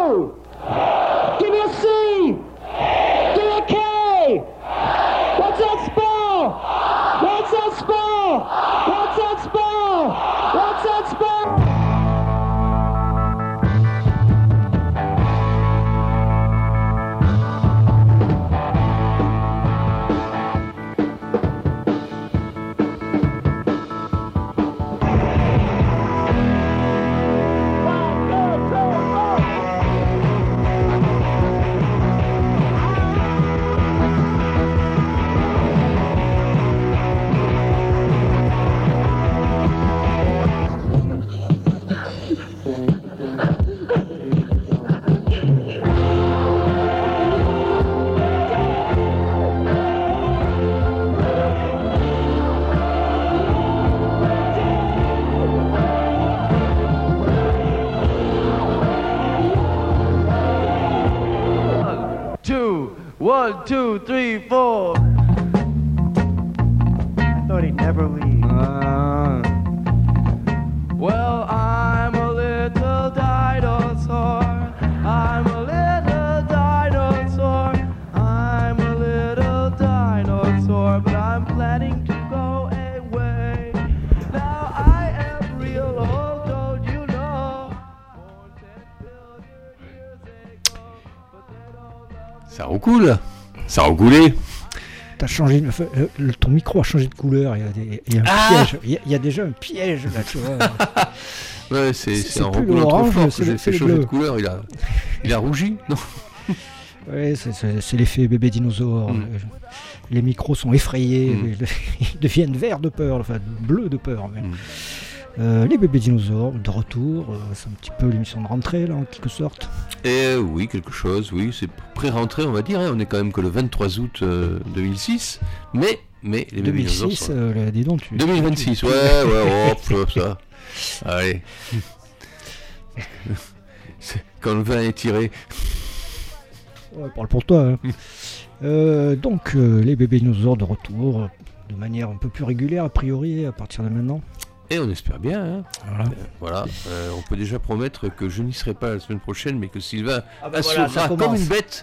O. Give me a C. Give me a K. What's that spell? What's that spell? What's that spell? What's that spell? One, two, three, four. I thought he'd never leave. Well, I'm a little dinosaur. I'm a little dinosaur. I'm a little dinosaur, but I'm planning to go away. Now I am real old, don't you know? Born 10 billion years ago, but they don't love me. Ça recoule. Ça a recoulé. T'as changé, ton micro a changé de couleur. Il y a un piège. Il y a déjà un piège là, tu vois. Ouais, c'est en plus recoulant trop l'orange, fort que c'est j'ai le- fait c'est le changer de bleu. couleur. Il a rougi. Non. Ouais, c'est l'effet bébé dinosaure. Les micros sont effrayés, ils deviennent verts de peur, enfin bleus de peur. Mais. Les bébés dinosaures de retour, c'est un petit peu l'émission de rentrée là en quelque sorte. Et oui, quelque chose, oui, c'est pré-rentrée on va dire, hein. On est quand même que le 23 août 2006, mais les bébés dinosaures 2006, sont... dis donc tu... 2026, ouais, hop, ça. Allez. Quand le vin est tiré. Ouais, parle pour toi. Hein. Donc les bébés dinosaures de retour, de manière un peu plus régulière a priori à partir de maintenant. Et on espère bien, hein. Voilà. On peut déjà promettre que je n'y serai pas la semaine prochaine, mais que Sylvain voilà, assurera ça comme commence. une bête.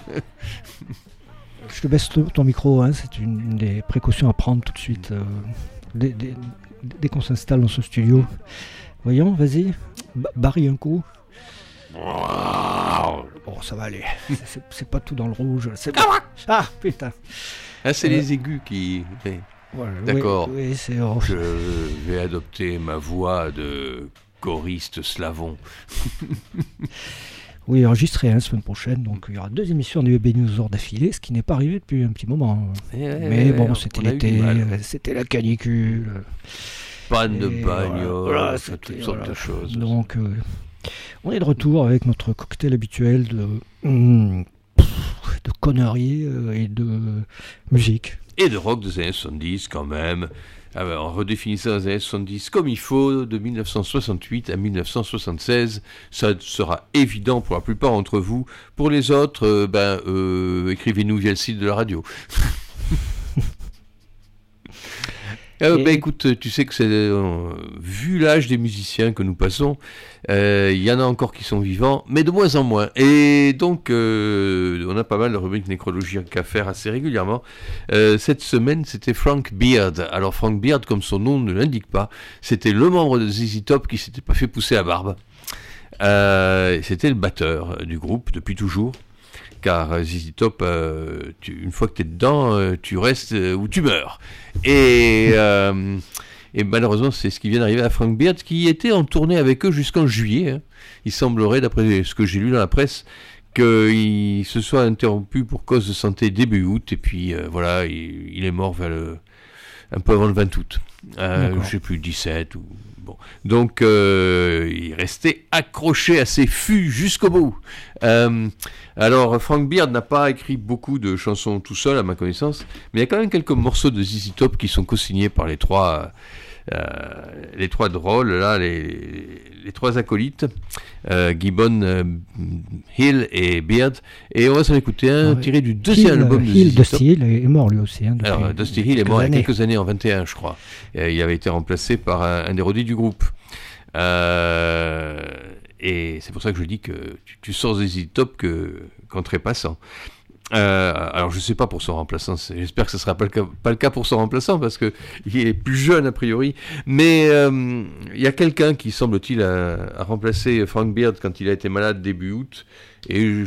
Je te baisse ton micro, hein, c'est une des précautions à prendre tout de suite. Dès qu'on s'installe dans ce studio. Voyons, vas-y, barille un coup. Bon, ça va aller. C'est pas tout dans le rouge. Ah, putain. Ah, c'est les aigus qui... Voilà, D'accord. Oui, c'est... Je vais adopter ma voix de choriste slavon. Oui, enregistré la semaine prochaine, donc il y aura 2 émissions des bébés dinosaures d'affilée, ce qui n'est pas arrivé depuis un petit moment. Mais bon, c'était l'été, c'était la canicule. Panne de bagnole, voilà, toutes sortes de choses. Donc, on est de retour avec notre cocktail habituel de conneries et de musique. Et de rock des années 70 quand même. En redéfinissant les années 70 comme il faut, de 1968 à 1976, ça sera évident pour la plupart d'entre vous. Pour les autres, écrivez-nous via le site de la radio. Écoute, tu sais que c'est vu l'âge des musiciens que nous passons, il y en a encore qui sont vivants, mais de moins en moins. Et donc, on a pas mal de rubriques nécrologiques à faire assez régulièrement. Cette semaine, c'était Frank Beard. Alors, Frank Beard, comme son nom ne l'indique pas, c'était le membre de ZZ Top qui s'était pas fait pousser la barbe. C'était le batteur du groupe depuis toujours. Car ZZ Top, une fois que tu es dedans, tu restes ou tu meurs. Et malheureusement, c'est ce qui vient d'arriver à Frank Beard, qui était en tournée avec eux jusqu'en juillet. Hein. Il semblerait, d'après ce que j'ai lu dans la presse, qu'il se soit interrompu pour cause de santé début août. Et puis voilà, il est mort un peu avant le 20 août. Je sais plus, 17 ou... Bon. Donc, il restait accroché à ses fûts jusqu'au bout. Alors, Frank Beard n'a pas écrit beaucoup de chansons tout seul, à ma connaissance, mais il y a quand même quelques morceaux de ZZ Top qui sont co-signés par les trois drôles, là, les trois acolytes, Gibbon, Hill et Beard. Et on va s'en écouter un tiré du deuxième album de ZZ Top. Dusty Hill est mort lui aussi. Hein, alors, Dusty Hill est mort il y a quelques années, en 21, je crois. Il avait été remplacé par un des rodis du groupe. Et c'est pour ça que je dis que tu sors ZZ Top qu'en trépassant. Alors je sais pas pour son remplaçant, j'espère que ce sera pas le cas pour son remplaçant parce que il est plus jeune a priori, mais il y a quelqu'un qui semble-t-il a remplacé Frank Beard quand il a été malade début août, et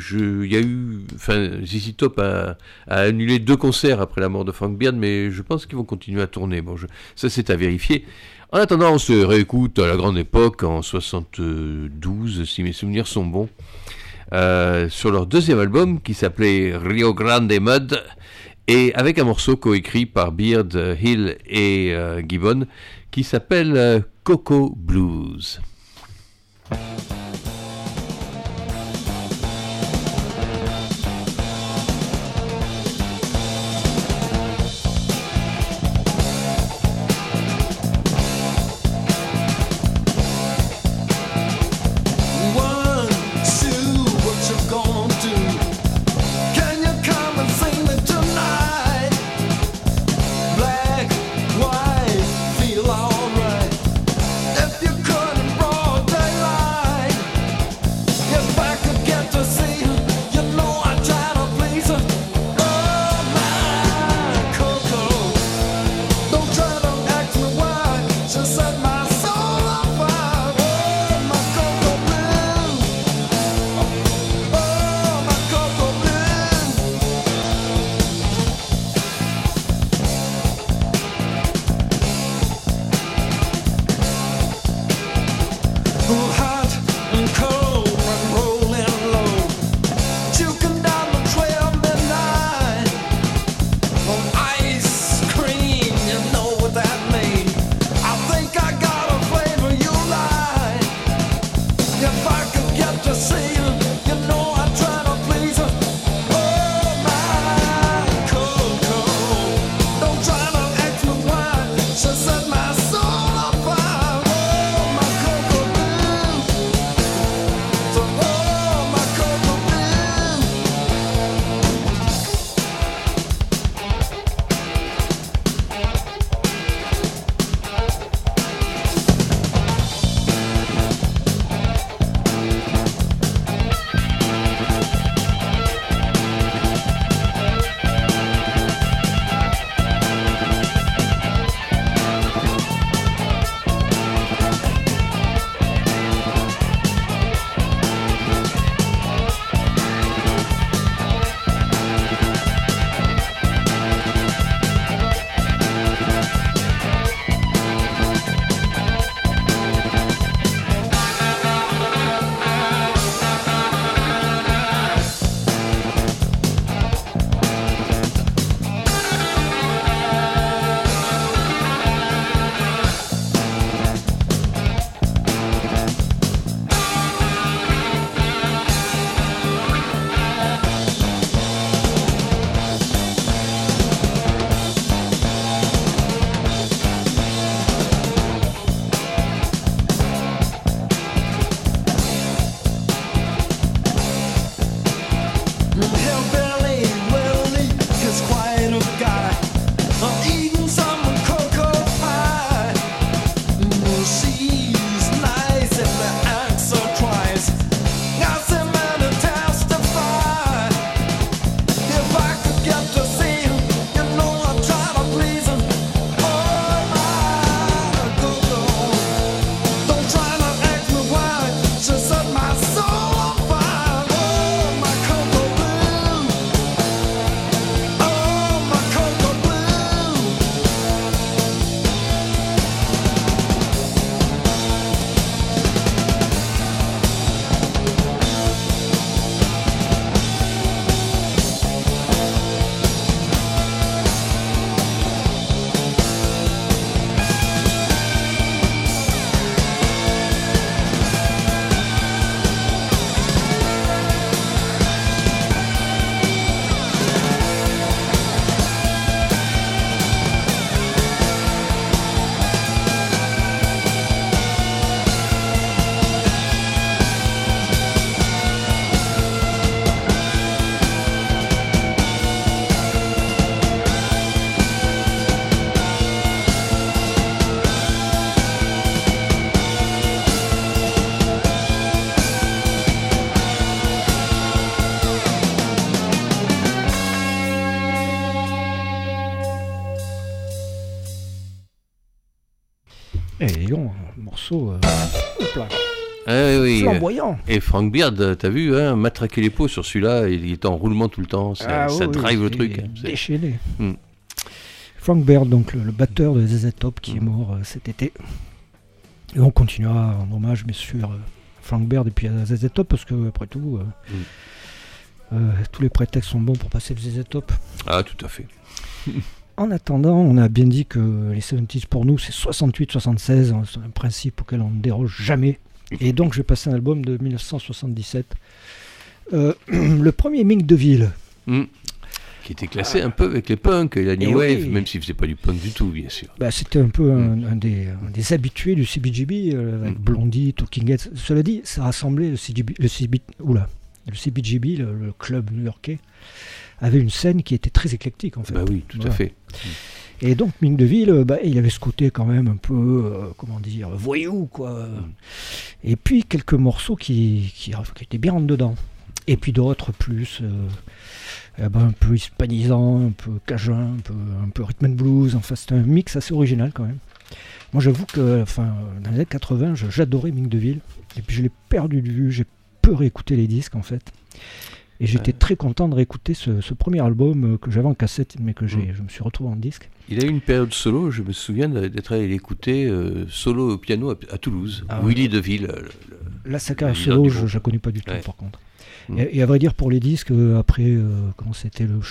ZZ Top a annulé 2 concerts après la mort de Frank Beard, mais je pense qu'ils vont continuer à tourner. Bon, ça c'est à vérifier. En attendant, on se réécoute à la grande époque en 72 si mes souvenirs sont bons. Sur leur 2e album qui s'appelait Rio Grande Mud, et avec un morceau coécrit par Beard, Hill et Gibbon qui s'appelle Coco Blues. Black, white, feel alright. If you couldn't morceau Oui. flamboyant. Et Frank Beard, t'as vu, hein, matraquer les peaux sur celui-là, il est en roulement tout le temps, ça drive le truc. Déchaîné. Frank Beard, donc le batteur de ZZ Top qui est mort cet été. Et on continuera en hommage, bien sûr, Frank Beard et puis à ZZ Top, parce que après tout, tous les prétextes sont bons pour passer le ZZ Top. Ah, tout à fait. En attendant, on a bien dit que les 70s pour nous, c'est 68-76, c'est un principe auquel on ne déroge jamais. Et donc, je vais passer un album de 1977. Le premier Mink DeVille. Qui était classé un peu avec les punks et la New Wave, même s'il ne faisait pas du punk du tout, bien sûr. C'était un peu un des habitués du CBGB, avec Blondie, Talking Heads. Cela dit, ça rassemblait le CBGB, le club new-yorkais, avait une scène qui était très éclectique, en fait. Bah oui, tout à fait. Et donc, Mink DeVille, il avait ce côté quand même un peu, voyou, quoi. Et puis, quelques morceaux qui étaient bien en dedans. Et puis d'autres plus... un peu hispanisant, un peu cajun, un peu rhythm and blues. Enfin, c'était un mix assez original quand même. Moi, j'avoue que dans les années 80, j'adorais Mink DeVille. Et puis je l'ai perdu de vue. J'ai peu réécouté les disques en fait. Et j'étais très content de réécouter ce premier album que j'avais en cassette, mais que je me suis retrouvé en disque. Il a eu une période solo. Je me souviens d'être allé l'écouter solo au piano à Toulouse. Willy DeVille. La carrière solo, je ne connais pas du tout par contre. Et à vrai dire, pour les disques, après, comment c'était le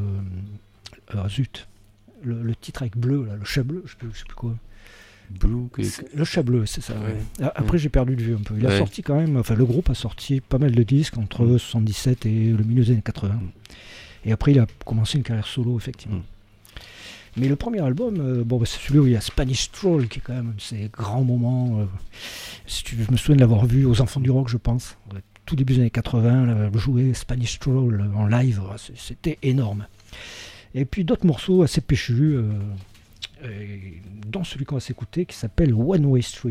titre avec bleu, là, le chat bleu, je sais plus quoi. Le chat bleu, c'est ça. Ouais. Après, j'ai perdu de vue un peu. Il a sorti quand même, le groupe a sorti pas mal de disques entre 77 et le milieu des années 80. Et après, il a commencé une carrière solo, effectivement. Mais le premier album, c'est celui où il y a Spanish Stroll, qui est quand même un de ces grands moments. Je me souviens de l'avoir vu aux Enfants du Rock, je pense. Tout début des années 80, jouer Spanish Stroll en live, c'était énorme. Et puis d'autres morceaux assez péchus, dont celui qu'on va s'écouter, qui s'appelle One Way Street,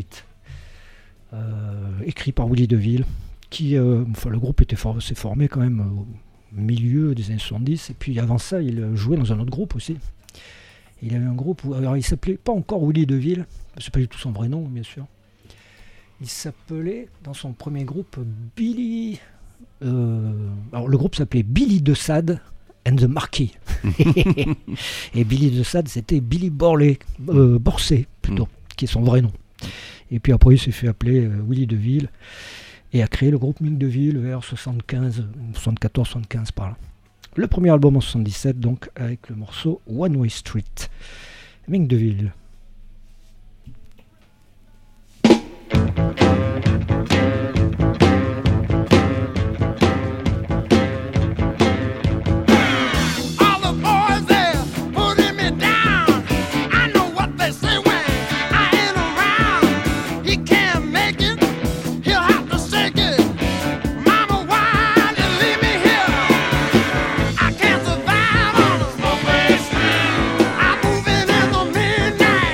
écrit par Willy DeVille, qui, le groupe s'est formé quand même au milieu des années 70, et puis avant ça, il jouait dans un autre groupe aussi. Il avait un groupe où, alors il s'appelait pas encore Willy DeVille, c'est pas du tout son vrai nom, bien sûr. Il s'appelait, dans son premier groupe, Billy... alors le groupe s'appelait Billy de Sade and the Marquis. Et Billy de Sade, c'était Billy Borley, Borsay, plutôt, qui est son vrai nom. Et puis après, il s'est fait appeler Willy DeVille et a créé le groupe Mink DeVille vers 74-75 par là. Le premier album en 77, donc, avec le morceau One Way Street. Mink DeVille. Midnight.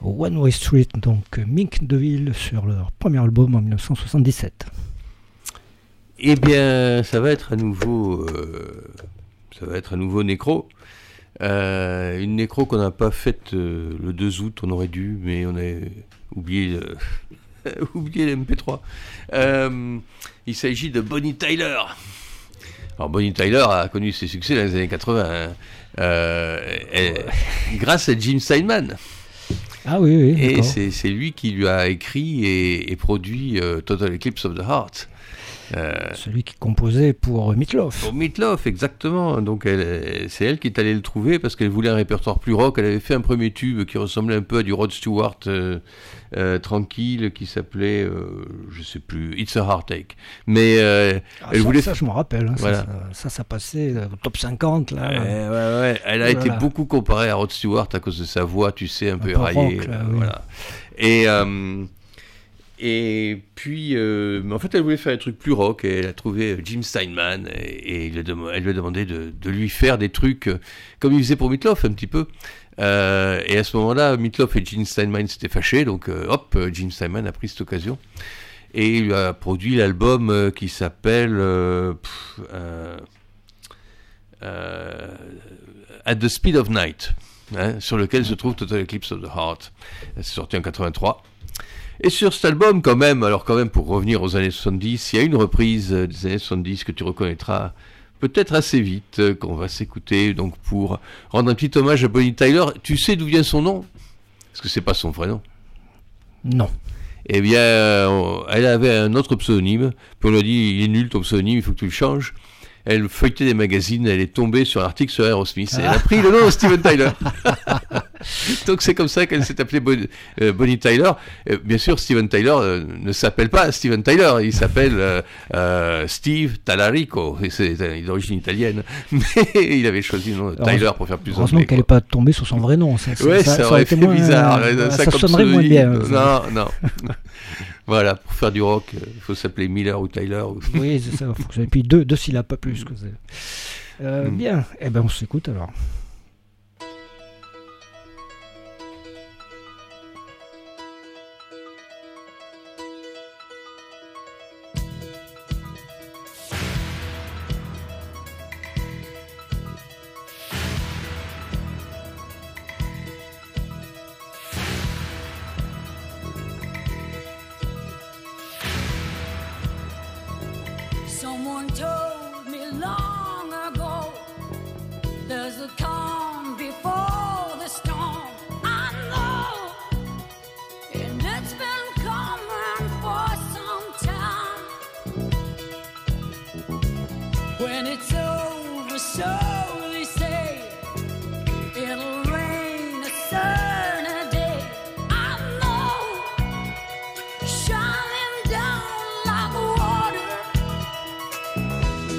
One Way Street, donc Mink DeVille sur leur premier album en 1977. Eh bien, ça va être à nouveau Nécro. Une Nécro qu'on n'a pas faite le 2 août, on aurait dû, mais on a oublié oublié l'MP3. Il s'agit de Bonnie Tyler. Alors Bonnie Tyler a connu ses succès dans les années 80 grâce à Jim Steinman. Ah oui, et d'accord. c'est lui qui lui a écrit et produit Total Eclipse of the Heart. Celui qui composait pour Meatloaf. Pour Meatloaf, exactement. Donc c'est elle qui est allée le trouver parce qu'elle voulait un répertoire plus rock. Elle avait fait un premier tube qui ressemblait un peu à du Rod Stewart tranquille, qui s'appelait, je sais plus, It's a Heartache. Mais elle voulait... Ça, je m'en rappelle. Hein, voilà. Ça passait au top 50. Là. Ouais. Elle a été beaucoup comparée à Rod Stewart à cause de sa voix, tu sais, un peu éraillée. Rock, là, oui. Voilà. Et puis, en fait, elle voulait faire des trucs plus rock et elle a trouvé Jim Steinman et elle lui a demandé de lui faire des trucs comme il faisait pour Meatloaf un petit peu. Et à ce moment-là, Meatloaf et Jim Steinman s'étaient fâchés, donc Jim Steinman a pris cette occasion et il a produit l'album qui s'appelle At the Speed of Night, sur lequel se trouve Total Eclipse of the Heart. C'est sorti en 83. Et sur cet album, quand même, pour revenir aux années 70, il y a une reprise des années 70 que tu reconnaîtras peut-être assez vite, qu'on va s'écouter, donc pour rendre un petit hommage à Bonnie Tyler. Tu sais d'où vient son nom ? Parce que c'est pas son vrai nom. Non. Eh bien, elle avait un autre pseudonyme, puis on lui a dit, il est nul ton pseudonyme, il faut que tu le changes. Elle feuilletait des magazines, elle est tombée sur un article sur Aerosmith, et elle a pris le nom de Steven Tyler. Donc c'est comme ça qu'elle s'est appelée Bonnie Tyler. Bien sûr, Steven Tyler ne s'appelle pas Steven Tyler, il s'appelle Steve Tallarico, et c'est d'origine italienne, mais il avait choisi le nom de Tyler pour faire plus anglais. Heureusement qu'elle n'est pas tombée sur son vrai nom. Ça aurait été moins bizarre. Ça sonnerait moins bien. Non. Voilà, pour faire du rock, il faut s'appeler Miller ou Tyler. Oui, c'est ça. Et puis deux syllabes, pas plus. Bien, eh ben on s'écoute alors. Someone told me long ago, there's a calm before the storm. I know, and it's been coming for some time. When it's over, so they say, it'll rain a certain day. I know, shining down like water.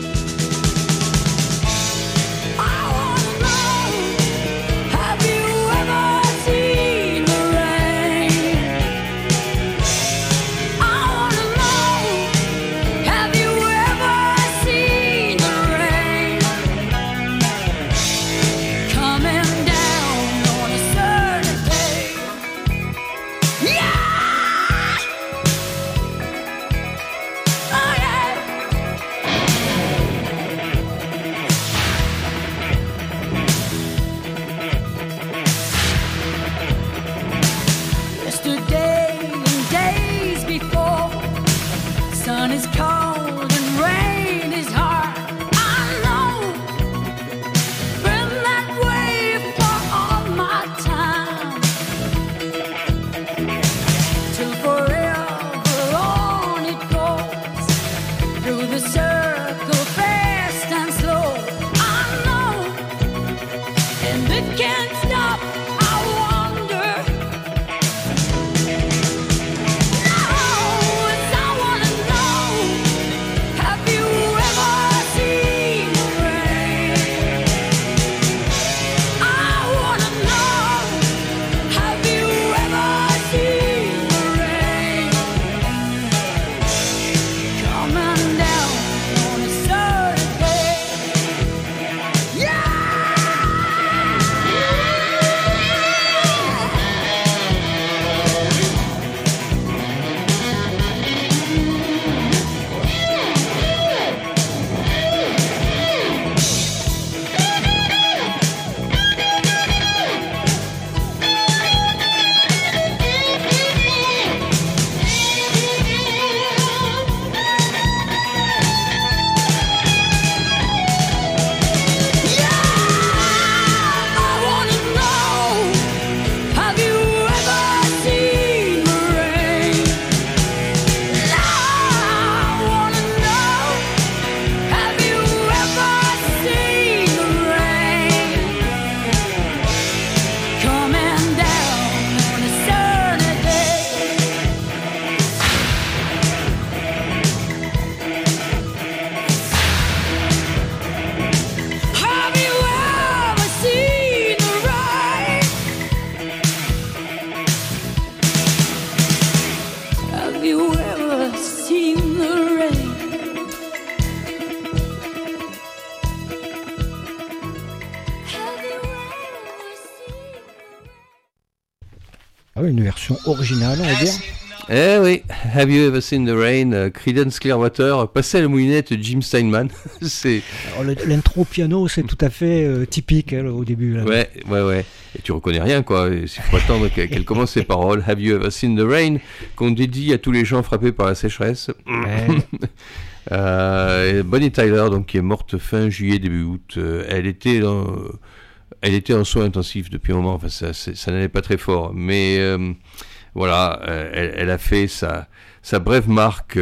Ah oui, une version originale, on va dire. Eh oui, Have You Ever Seen the Rain, Creedence Clearwater, passé à la moulinette Jim Steinman. C'est... Alors, l'intro au piano, c'est tout à fait typique au début. Là. Ouais. Et tu reconnais rien, quoi. Il faut attendre qu'elle commence ses paroles. Have You Ever Seen the Rain, qu'on dédie à tous les gens frappés par la sécheresse. Ouais. Bonnie Tyler, donc, qui est morte fin juillet, début août. Elle était en soins intensifs depuis un moment. Enfin, ça n'allait pas très fort. Mais voilà, elle a fait sa brève marque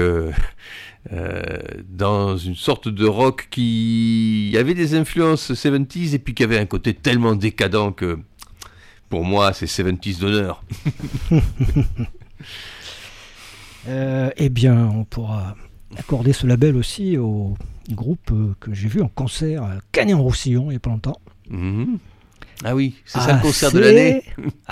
dans une sorte de rock qui avait des influences 70s et puis qui avait un côté tellement décadent que pour moi c'est 70s d'honneur. Eh bien, on pourra accorder ce label aussi au groupe que j'ai vu en concert à Canet-en-Roussillon il n'y a pas longtemps. Mm-hmm. Ah oui, c'est ça le concert de l'année.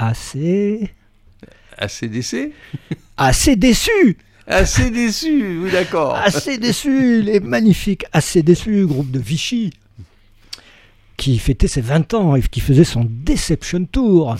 ACDC. Assez déçu. Assez déçu, oui d'accord. Assez déçu, les magnifiques Assez déçus, groupe de Vichy, qui fêtait ses 20 ans et qui faisait son Deception Tour.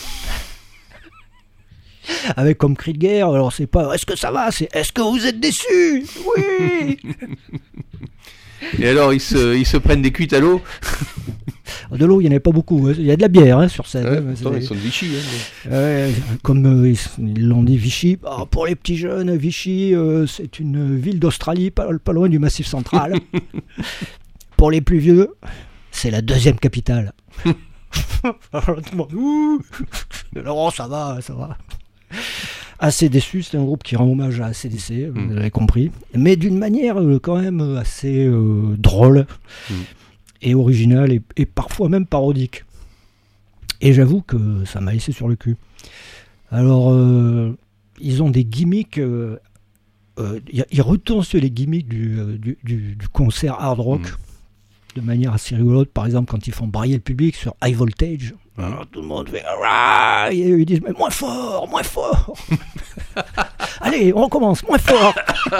Avec comme cri de guerre, alors c'est pas est-ce que ça va, c'est est-ce que vous êtes déçus? Oui. Et alors ils se prennent des cuites à l'eau. De l'eau, il n'y en avait pas beaucoup. Il y a de la bière sur scène. Pourtant, ils sont de Vichy. Comme ils l'ont dit, Vichy. Pour les petits jeunes, Vichy, c'est une ville d'Australie, pas loin du Massif central. Pour les plus vieux, c'est la deuxième capitale. Alors, tout le monde, ouh. Non, ça va. Assez déçu, c'est un groupe qui rend hommage à ACDC, vous avez compris, mais d'une manière quand même assez drôle. Et original et parfois même parodique. Et j'avoue que ça m'a laissé sur le cul. Alors, ils ont des gimmicks. Ils retournent sur les gimmicks du concert hard rock de manière assez rigolote. Par exemple, quand ils font brailler le public sur High Voltage, alors, tout le monde fait et ils disent mais moins fort. Allez, on recommence, moins fort.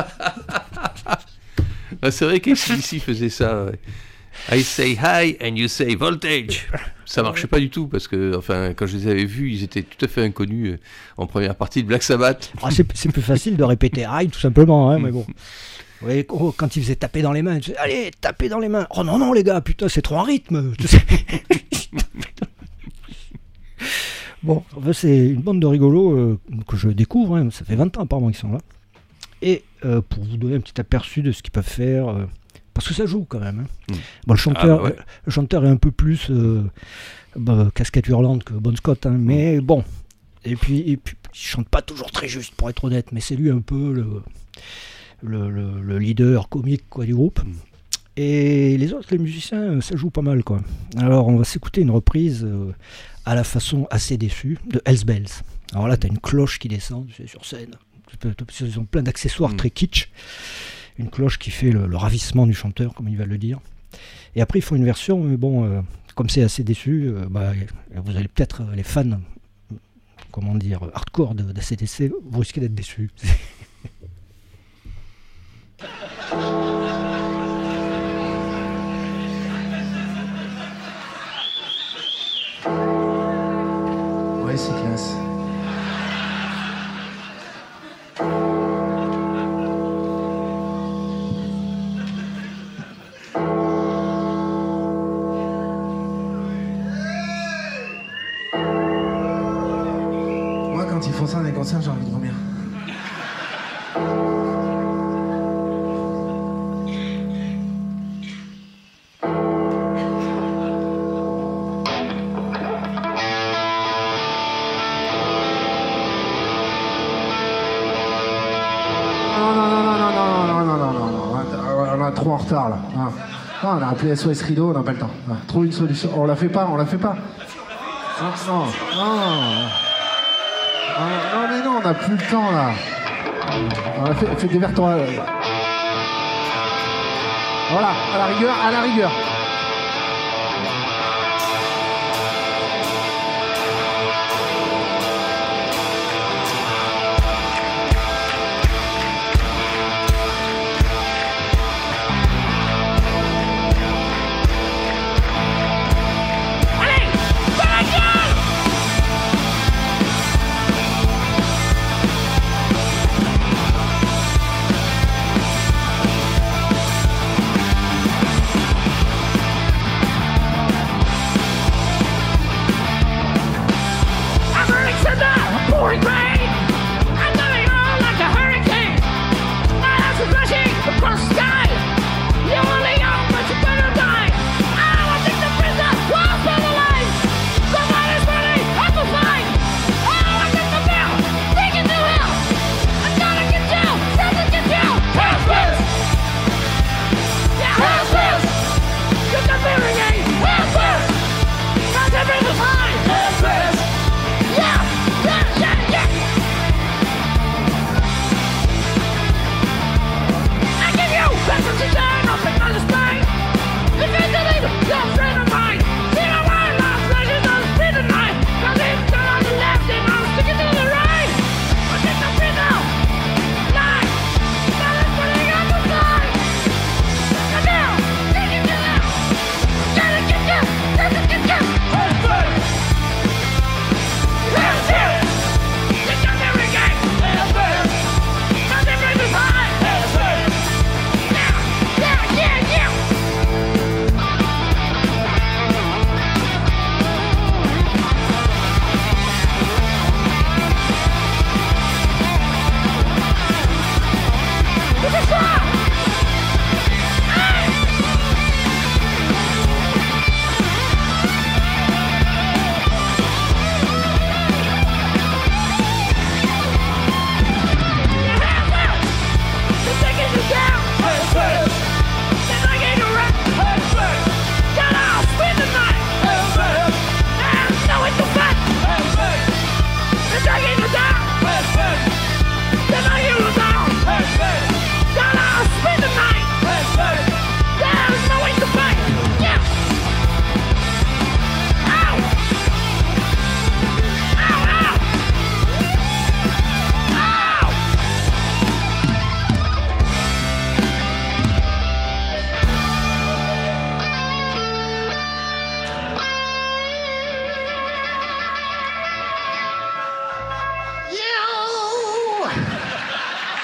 C'est vrai qu'ACDC faisait ça. Ouais. I say high and you say voltage. Ça marchait pas du tout parce que, enfin, quand je les avais vus, ils étaient tout à fait inconnus en première partie de Black Sabbath. C'est plus facile de répéter high tout simplement, mais bon. Ouais, quand ils faisaient taper dans les mains, ils disaient, allez, tapez dans les mains. Oh non les gars, putain, c'est trop un rythme. Bon, enfin, c'est une bande de rigolos que je découvre. Ça fait 20 ans apparemment qu'ils sont là. Et pour vous donner un petit aperçu de ce qu'ils peuvent faire. Parce que ça joue quand même. Bon, le chanteur est un peu plus casquette hurlante que Bon Scott, mais bon. Et puis il chante pas toujours très juste, pour être honnête, mais c'est lui un peu le leader comique du groupe. Et les autres, les musiciens, ça joue pas mal, quoi. Alors on va s'écouter une reprise à la façon Assez déçu de Hells Bells. Alors là, t'as une cloche qui descend sur scène. Ils ont plein d'accessoires très kitsch. Une cloche qui fait le ravissement du chanteur, comme il va le dire. Et après, ils font une version, mais bon, comme c'est Assez déçu, vous allez peut-être, les fans, hardcore d'ACDC, vous risquez d'être déçus. Ouais, c'est classe. Quand ils font ça dans les concerts, j'ai envie de vomir. Non, on a trop en retard là. Non, on a appelé SOS Rideau, on n'a pas le temps. Trouve une solution. On la fait pas. Non. Non mais non, on n'a plus le temps là. On a fait des verres. Voilà, à la rigueur.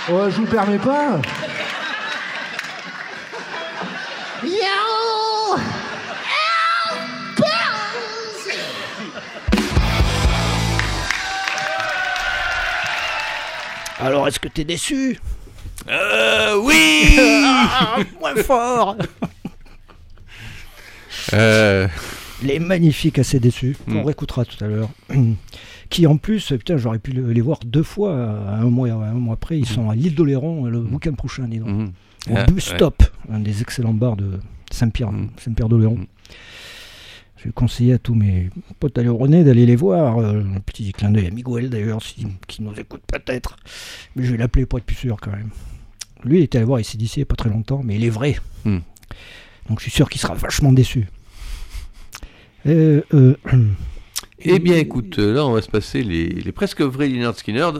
Oh, je vous permets pas. Alors, est-ce que t'es déçu? Oui. Moins fort. Les magnifiques Assez déçus, qu'on réécoutera tout à l'heure. Qui en plus, putain, j'aurais pu les voir 2 fois, un mois après, ils sont à l'île d'Oléron le week-end prochain, dis donc. Au Bus Stop, un des excellents bars de Saint-Pierre, Saint-Pierre d'Oléron. Je conseille à tous mes potes aléronais d'aller les voir. Un petit clin d'œil à Miguel d'ailleurs, qui nous écoute peut-être. Mais je vais l'appeler pour être plus sûr quand même. Lui, il était allé voir ici d'ici il n'y a pas très longtemps, mais il est vrai. Donc je suis sûr qu'il sera vachement déçu. Eh bien, écoute, là, on va se passer les presque vrais Lynyrd Skynyrd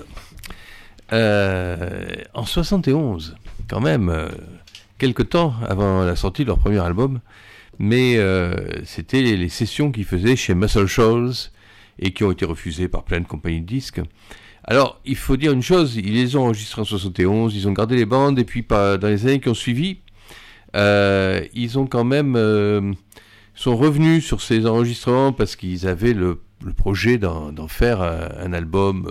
en 71, quand même, quelque temps avant la sortie de leur premier album, mais c'était les sessions qu'ils faisaient chez Muscle Shoals et qui ont été refusées par plein de compagnies de disques. Alors, il faut dire une chose, ils les ont enregistrés en 71, ils ont gardé les bandes, et puis dans les années qui ont suivi, ils ont quand même... sont revenus sur ces enregistrements parce qu'ils avaient le projet d'en faire un album,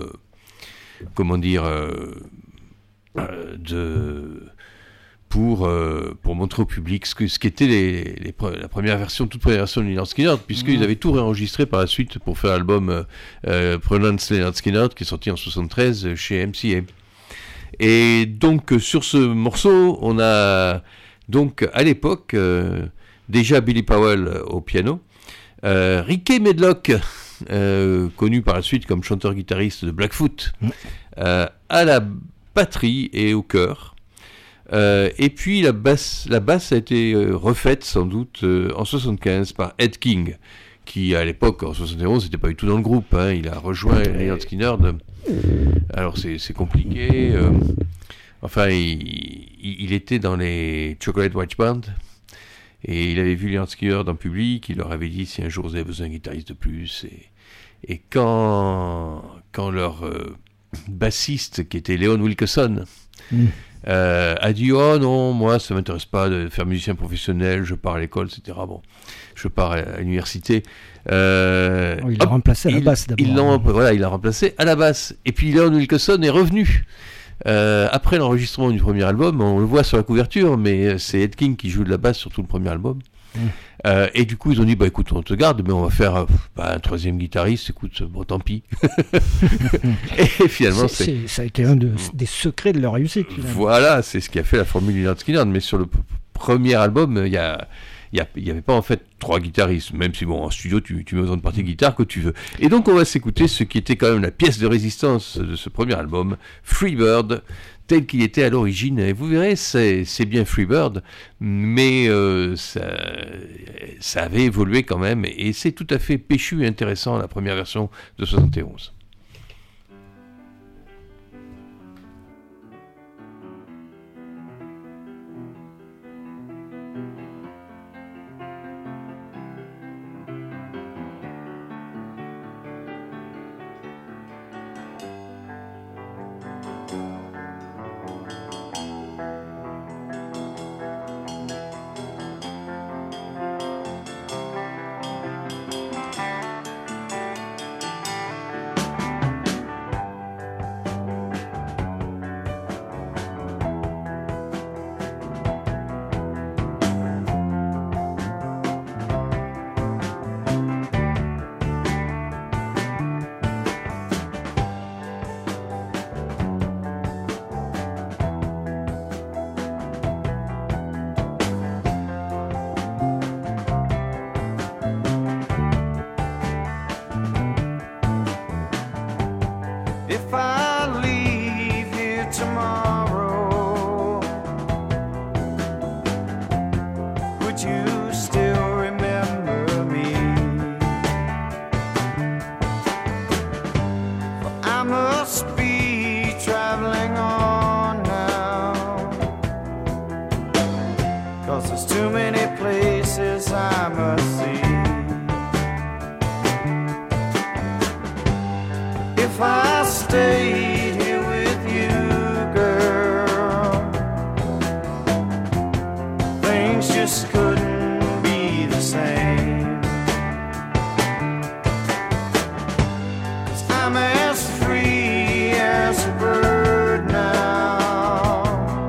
pour montrer au public ce qu'était la première version, toute première version de Lynyrd Skynyrd, puisqu'ils avaient tout réenregistré par la suite pour faire l'album Pronounced Lynyrd Skynyrd, qui est sorti en 73 chez MCA. Et donc sur ce morceau, on a donc à l'époque déjà Billy Powell au piano, Ricky Medlock, connu par la suite comme chanteur-guitariste de Blackfoot, à la batterie et au chœur. Et puis la basse a été refaite sans doute en 75 par Ed King, qui à l'époque en 71 n'était pas du tout dans le groupe, hein. Il a rejoint Lynyrd Skynyrd. Alors c'est compliqué. Enfin, il était dans les Chocolate Watch Band. Et il avait vu Lynyrd Skynyrd en public, il leur avait dit si un jour vous avez besoin d'un guitariste de plus. Et quand leur bassiste, qui était Leon Wilkeson, a dit oh non, moi ça m'intéresse pas de faire musicien professionnel, je pars à l'école, etc. Bon, je pars à l'université. Il l'a remplacé à la basse d'abord. Il l'a remplacé à la basse. Et puis Leon Wilkeson est revenu. Après l'enregistrement du premier album, on le voit sur la couverture, mais c'est Ed King qui joue de la basse sur tout le premier album. Et du coup, ils ont dit bah écoute, on te garde, mais on va faire un troisième guitariste. Écoute, bon, tant pis. Et finalement, ça a été un des secrets de leur réussite. Finalement. Voilà, c'est ce qui a fait la formule Lynyrd Skynyrd. Mais sur le premier album, il y avait pas en fait 3 guitaristes, même si bon en studio tu mets autant de parties de guitare que tu veux. Et donc on va s'écouter ce qui était quand même la pièce de résistance de ce premier album, Freebird, tel qu'il était à l'origine. Et vous verrez, c'est bien Freebird, mais ça avait évolué quand même, et c'est tout à fait péchu et intéressant la première version de 71. If I leave here tomorrow, would you still remember me? For I must be traveling on now, 'cause there's too many places I must see. If I stayed here with you, girl, just couldn't be the same. 'Cause I'm as free as a bird now,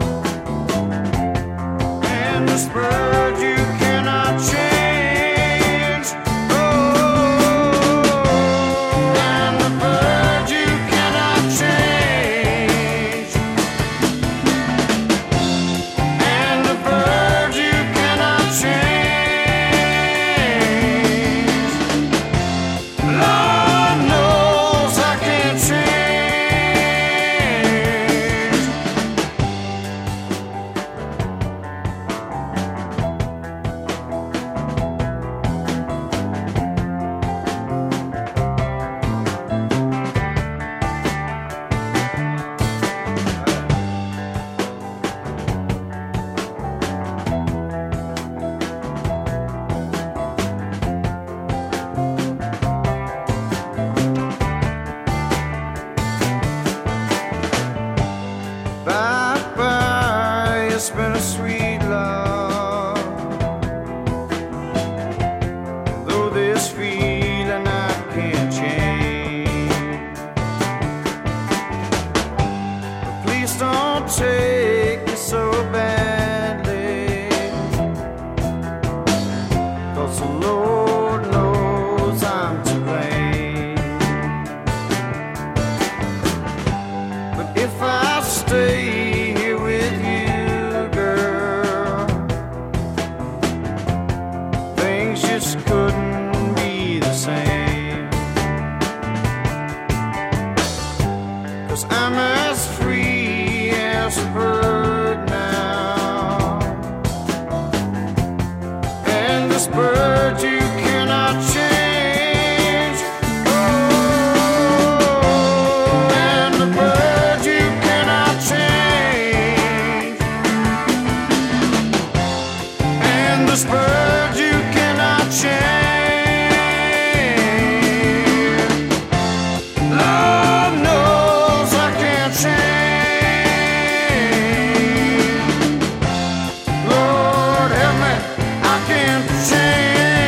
and this bird you cannot change. Oh, and the bird you cannot change, and the bird you cannot change. Lord knows I can't change. Bye bye, it's been a sweet love. Though this feeling I can't change, but please don't take me so badly, 'cause the Lord knows I'm to blame. But if I stay here with you, girl, things just couldn't be the same. 'Cause I'm as free as a bird now, and this bird you cannot change. Oh, and the bird you cannot change, and this bird you cannot change. Lord knows I can't change. Lord help me, I can't change.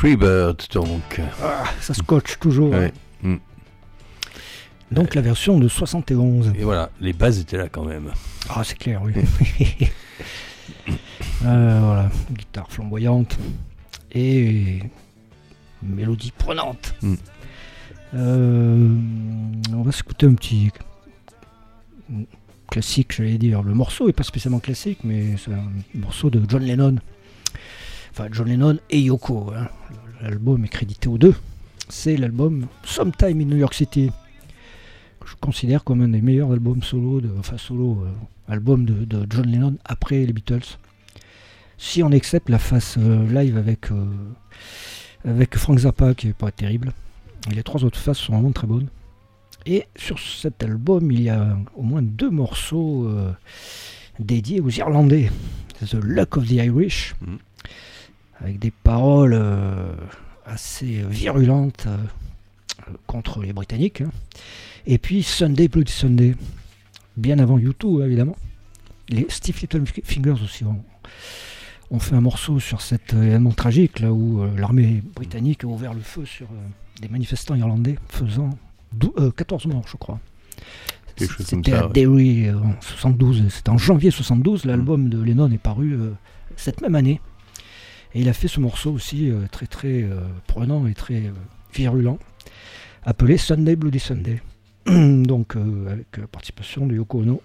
Freebird, donc. Ça scotche toujours. Ouais. Hein. Donc la version de 71. Et voilà, les bases étaient là quand même. Ah, c'est clair, oui. Voilà, guitare flamboyante et mélodie prenante. On va s'écouter un petit classique, j'allais dire. Le morceau est pas spécialement classique, mais c'est un morceau de John Lennon. Enfin, John Lennon et Yoko. Hein. L'album est crédité aux deux. C'est l'album Sometime in New York City, que je considère comme un des meilleurs albums album de John Lennon après les Beatles. Si on accepte la face live avec Frank Zappa, qui n'est pas terrible. Et les trois autres faces sont vraiment très bonnes. Et sur cet album, il y a au moins 2 morceaux dédiés aux Irlandais. C'est The Luck of the Irish, avec des paroles assez virulentes contre les Britanniques. Hein. Et puis Sunday Bloody Sunday, bien avant U2 évidemment. Les Stiff Little Fingers aussi ont fait un morceau sur cet événement tragique là où l'armée britannique a ouvert le feu sur des manifestants irlandais, faisant 14 morts, je crois. C'était à Derry en 72. C'était en janvier 72. L'album de Lennon est paru cette même année. Et il a fait ce morceau aussi très très prenant et très virulent, appelé Sunday Bloody Sunday. Donc avec la participation de Yoko Ono.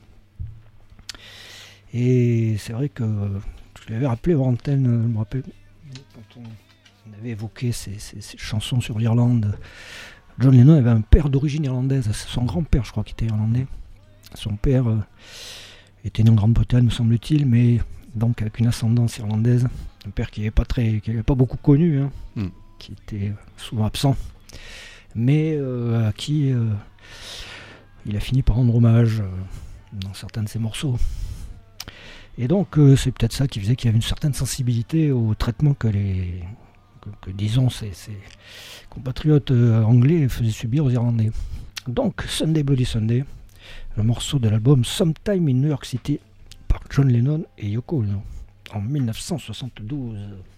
Et c'est vrai que je l'avais rappelé hors antenne, je me rappelle quand on avait évoqué ces chansons sur l'Irlande. John Lennon avait un père d'origine irlandaise, c'est son grand-père je crois qui était irlandais. Son père était né en Grande-Bretagne me semble-t-il, mais donc avec une ascendance irlandaise. Un père qui n'avait pas beaucoup connu, hein, qui était souvent absent, mais à qui il a fini par rendre hommage dans certains de ses morceaux. Et donc c'est peut-être ça qui faisait qu'il y avait une certaine sensibilité au traitement que disons ses compatriotes anglais faisaient subir aux Irlandais. Donc Sunday Bloody Sunday, le morceau de l'album Sometime in New York City par John Lennon et Yoko Ono en 1972.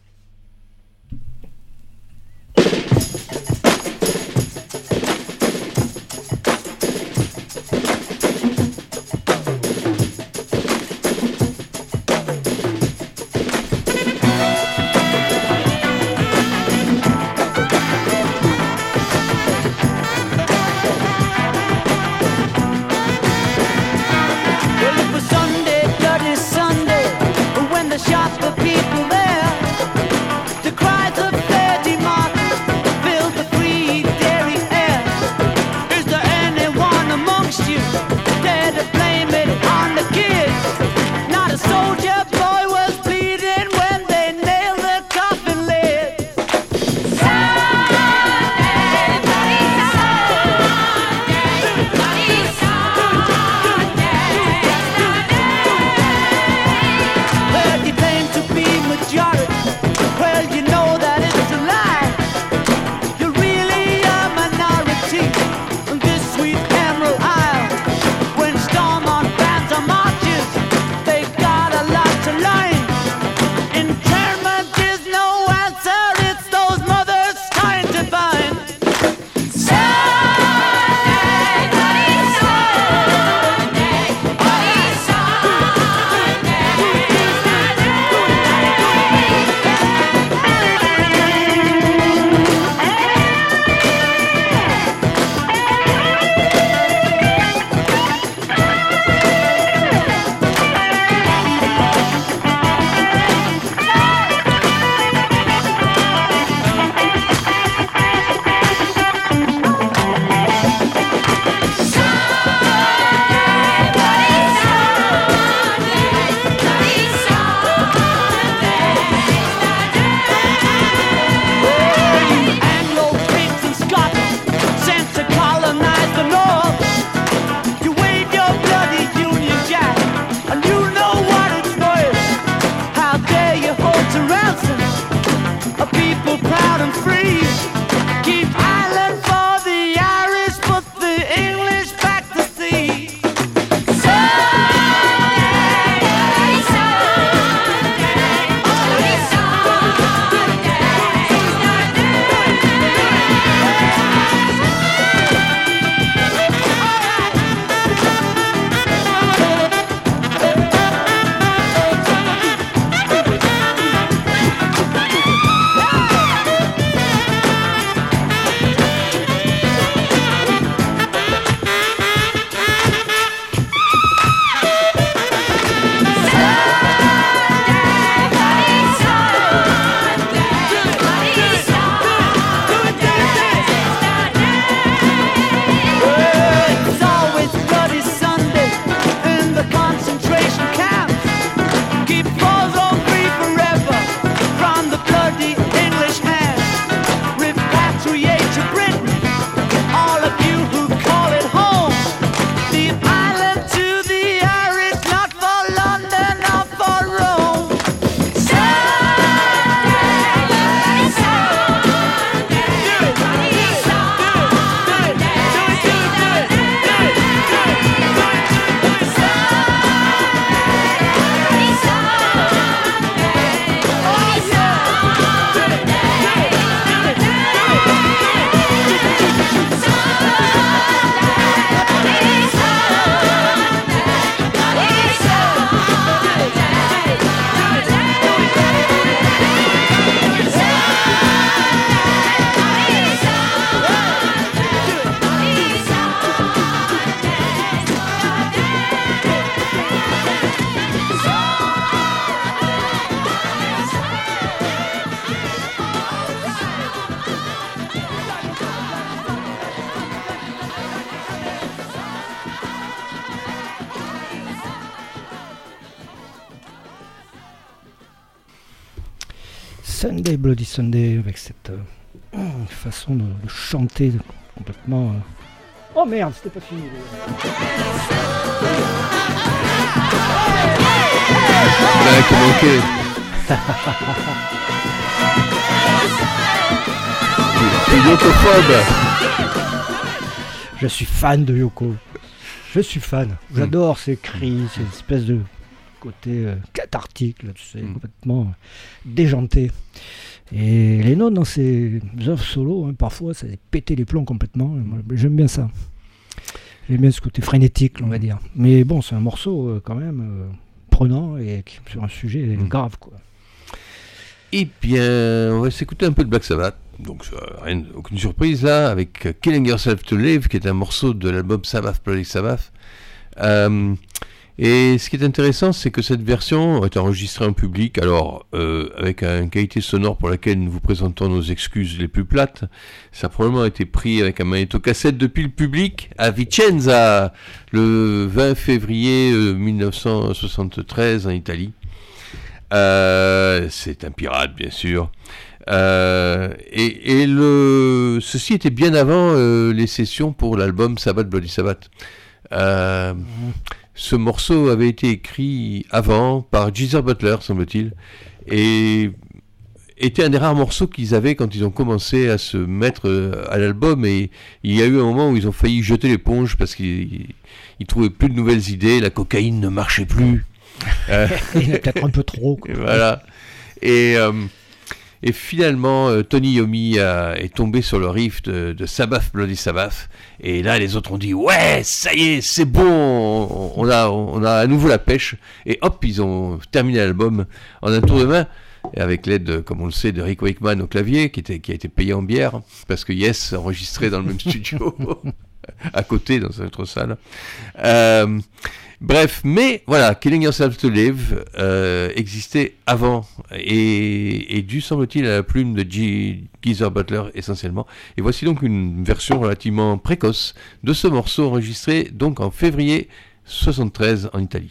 Well, it was Sunday, bloody Sunday, when the shots were people there. The cries of Sunday, Bloody Sunday, avec cette façon de chanter complètement. Oh merde, c'était pas fini. Qui manquait. C'est Yokophobe. Je suis fan de Yoko. Je suis fan. J'adore ses cris, cette espèce de côté cathartique, là, tu sais, complètement déjanté. Et Lennon, dans ses œuvres solo, parfois, ça pétait les plombs complètement. Moi, j'aime bien ça. J'aime bien ce côté frénétique, on va dire. Mais bon, c'est un morceau quand même prenant et sur un sujet grave, quoi. Eh bien, on va s'écouter un peu de Black Sabbath. Donc, aucune surprise là, avec Killing Yourself to Live, qui est un morceau de l'album Sabbath Bloody Sabbath. Et ce qui est intéressant, c'est que cette version est enregistrée en public, alors avec une qualité sonore pour laquelle nous vous présentons nos excuses les plus plates. Ça a probablement été pris avec un magnétocassette depuis le public à Vicenza, le 20 février 1973 en Italie. C'est un pirate, bien sûr. Ceci était bien avant les sessions pour l'album Sabbath Bloody Sabbath. Ce morceau avait été écrit avant par Geezer Butler, semble-t-il, et était un des rares morceaux qu'ils avaient quand ils ont commencé à se mettre à l'album. Et il y a eu un moment où ils ont failli jeter l'éponge parce qu'ils trouvaient plus de nouvelles idées, la cocaïne ne marchait plus. Peut-être un peu trop, quoi. Voilà. Et finalement, Tony Iommi est tombé sur le riff de Sabbath Bloody Sabbath. Et là, les autres ont dit « Ouais, ça y est, c'est bon, on a à nouveau la pêche. » Et hop, ils ont terminé l'album en un tour de main, avec l'aide, comme on le sait, de Rick Wakeman au clavier, qui a été payé en bière, parce que Yes enregistrait dans le même studio, à côté, dans une autre salle. Bref, mais voilà, Killing Yourself to Live existait avant et dû, semble-t-il, à la plume de Geezer Butler essentiellement. Et voici donc une version relativement précoce de ce morceau enregistré donc en février 1973 en Italie.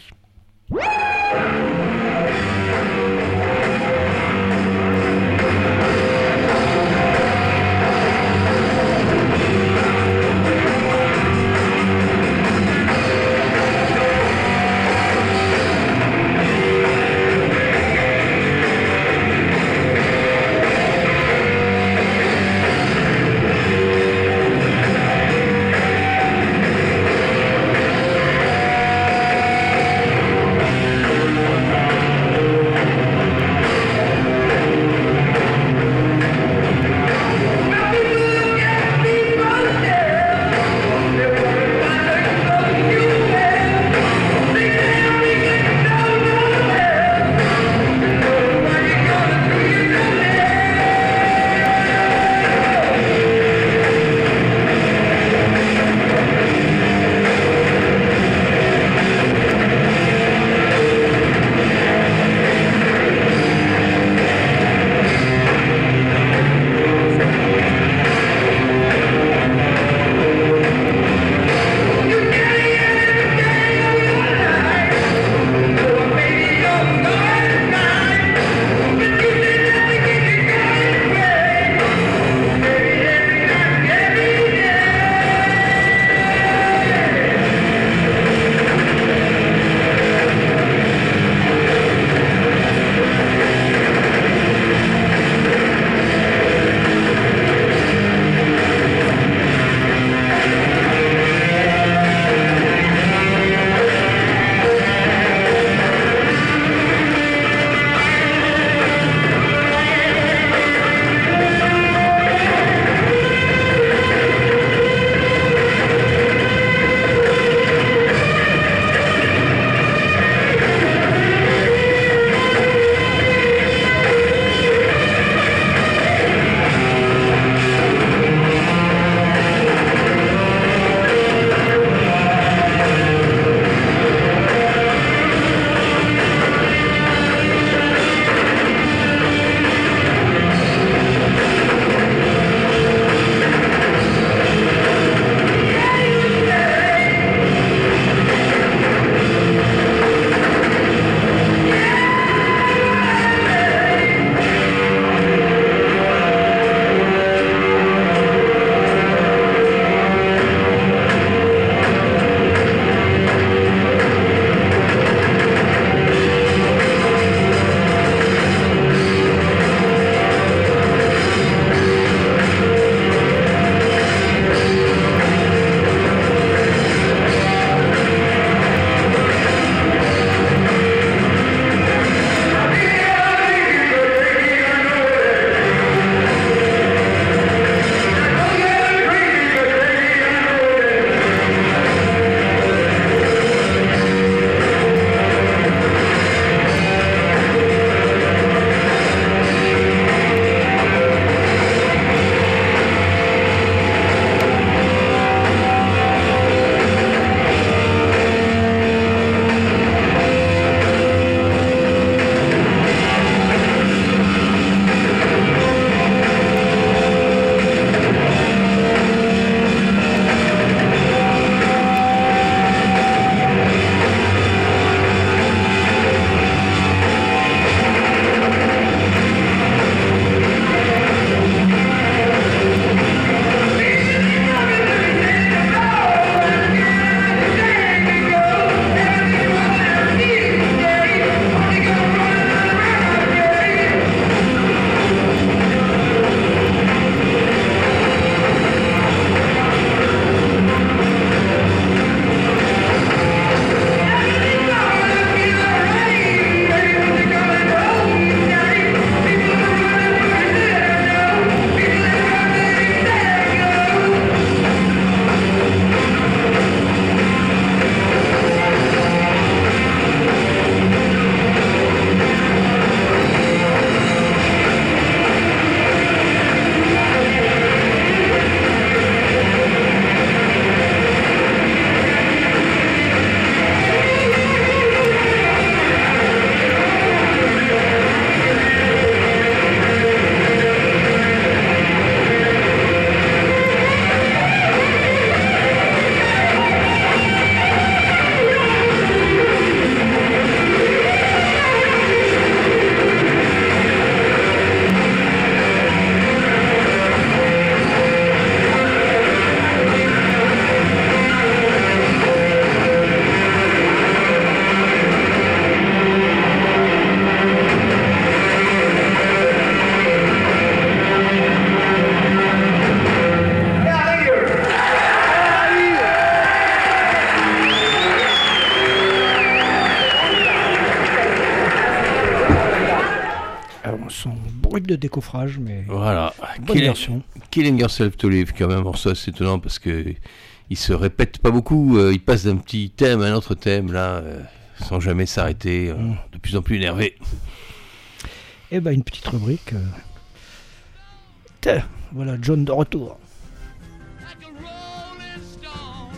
truc de décoffrage, mais Voilà. bonne version. Killing Yourself to Live, quand même, un morceau assez étonnant parce que il se répète pas beaucoup. Il passe d'un petit thème à un autre thème, là, sans jamais s'arrêter, de plus en plus énervé. Et ben une petite rubrique. Tiens, voilà John de retour. Like a rolling stone.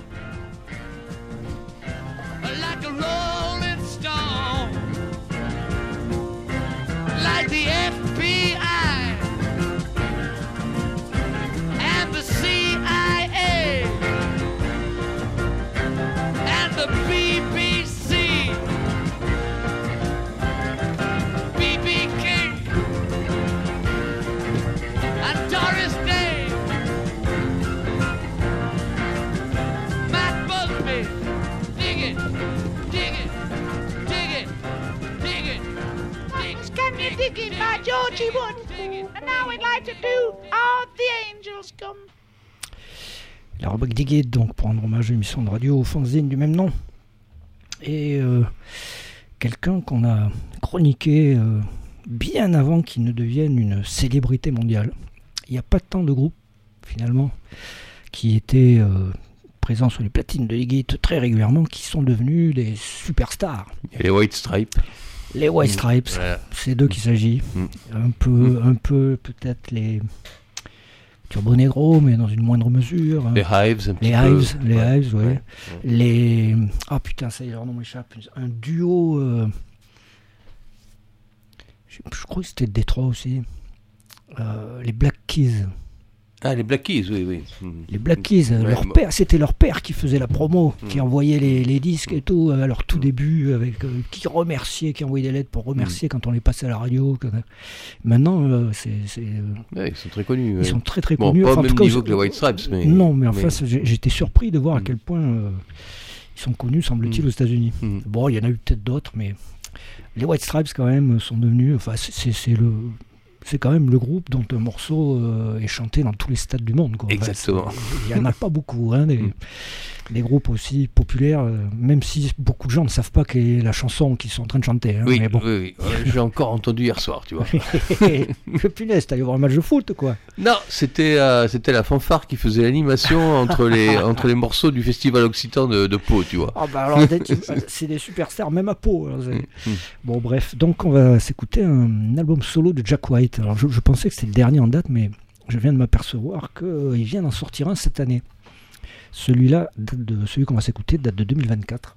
Like a rolling stone. Like the FBI and the CIA and the BBC, BB King and Doris Day, Matt Busby. Dig it, dig it, dig it, dig it, dig it. Can you dig it by Georgie Wood? And now we'd like to do All the Angels Come. La rubrique Dig It, donc pour rendre hommage à l'émission de radio fanzine du même nom. Et quelqu'un qu'on a chroniqué bien avant qu'il ne devienne une célébrité mondiale. Il n'y a pas tant de groupes, finalement, qui étaient présents sur les platines de Dig It très régulièrement, qui sont devenus des superstars. Il y a les White Stripes. Les White Stripes, Voilà. c'est d'eux qu'il s'agit. Un peu peut-être les Turbo Negro, mais dans une moindre mesure. Les Hives, un petit Les peu. Hives, les Ouais, Hives, ouais. ouais. Les... Ah putain, ça y est, leur nom m'échappe. Un duo... Je crois que c'était de Détroit aussi. Les Black Keys. Ah, les Black Keys, oui, oui. Les Black Keys, Ouais, leur bon. père, c'était leur père qui faisait la promo, qui envoyait les disques et tout à leur tout début, avec qui remerciait, qui envoyait des lettres pour remercier quand on les passait à la radio. Maintenant, Ouais, ils sont très connus. ils sont très très Bon, connus. pas Enfin, au en même tout cas, niveau que les White Stripes, mais... non, mais en face, j'étais surpris de voir à quel point ils sont connus, semble-t-il, aux États-Unis. Bon, il y en a eu peut-être d'autres, mais les White Stripes, quand même, sont devenus. Enfin, c'est quand même le groupe dont un morceau est chanté dans tous les stades du monde, quoi. Exactement. Il n'y en a pas beaucoup, hein, des groupes aussi populaires, même si beaucoup de gens ne savent pas quelle est la chanson qu'ils sont en train de chanter. Hein, Oui, mais bon. oui, oui. J'ai encore entendu hier soir, tu vois. Punaise, t'es allé voir un match de foot, quoi. Non, c'était la fanfare qui faisait l'animation entre les morceaux du festival occitan de Pau, tu vois. Ah bah alors, c'est des superstars, même à Pau. Alors, bon, bref, donc on va s'écouter un album solo de Jack White. Alors je pensais que c'était le dernier en date, mais je viens de m'apercevoir qu'il vient d'en sortir un cette année. Celui-là, celui qu'on va s'écouter, date de 2024.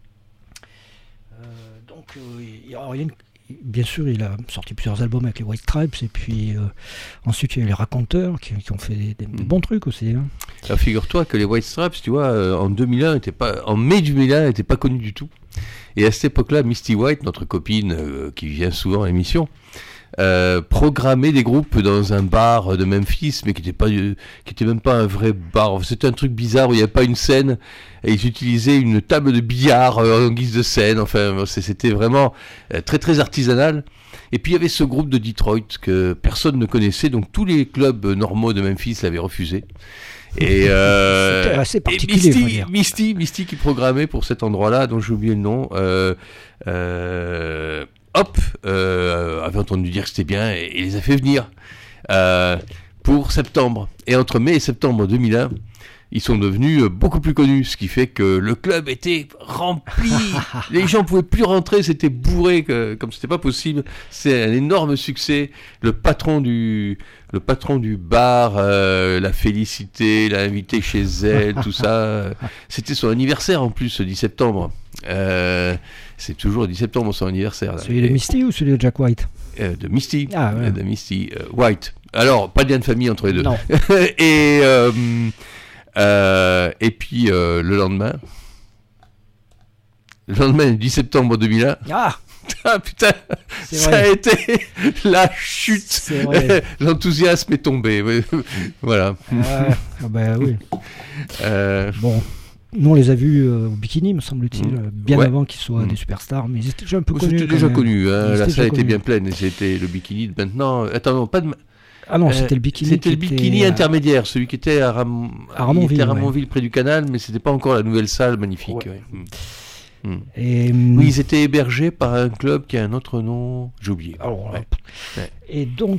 Bien sûr, il a sorti plusieurs albums avec les White Stripes, et puis ensuite il y a les Raconteurs qui ont fait des bons trucs aussi. Hein. Alors figure-toi que les White Stripes, tu vois, en mai 2001, n'étaient pas connus du tout. Et à cette époque-là, Misty White, notre copine qui vient souvent à l'émission, programmait des groupes dans un bar de Memphis, mais qui était même pas un vrai bar. C'était un truc bizarre où il n'y avait pas une scène, et ils utilisaient une table de billard en guise de scène. Enfin, c'était vraiment très très artisanal. Et puis il y avait ce groupe de Detroit que personne ne connaissait, donc tous les clubs normaux de Memphis l'avaient refusé. Et c'était assez particulier, faut dire. Misty qui programmait pour cet endroit-là, dont j'ai oublié le nom. Avait entendu dire que c'était bien et les a fait venir pour septembre. Et entre mai et septembre 2001, ils sont devenus beaucoup plus connus, ce qui fait que le club était rempli. Les gens pouvaient plus rentrer, c'était bourré comme c'était pas possible. C'est un énorme succès. Le patron du bar l'a félicité, l'a invité chez elle, tout ça. C'était son anniversaire en plus, le 10 septembre. C'est toujours le 10 septembre son anniversaire. Là. Celui de Misty ou celui de Jack White? De Misty. Ah, ouais. De Misty White. Alors, pas de lien de famille entre les deux. Non. Et puis le lendemain, du 10 septembre 2001. Ah putain, ça a été la chute. L'enthousiasme est tombé. Voilà. Bah oui. Bon. Nous, on les a vus au Bikini, me semble-t-il, bien avant qu'ils soient des superstars, mais ils étaient déjà un peu connus. C'était déjà connu, hein. La salle était bien pleine, et c'était le Bikini. Maintenant, attends, non, pas de... Ah non, c'était le Bikini. C'était le Bikini intermédiaire, celui qui était à Ramonville, Ramonville, près du canal, mais c'était pas encore la nouvelle salle magnifique. Ouais. Et, Oui, ils étaient hébergés par un club qui a un autre nom, j'ai oublié. alors, Ouais. Ouais. et donc,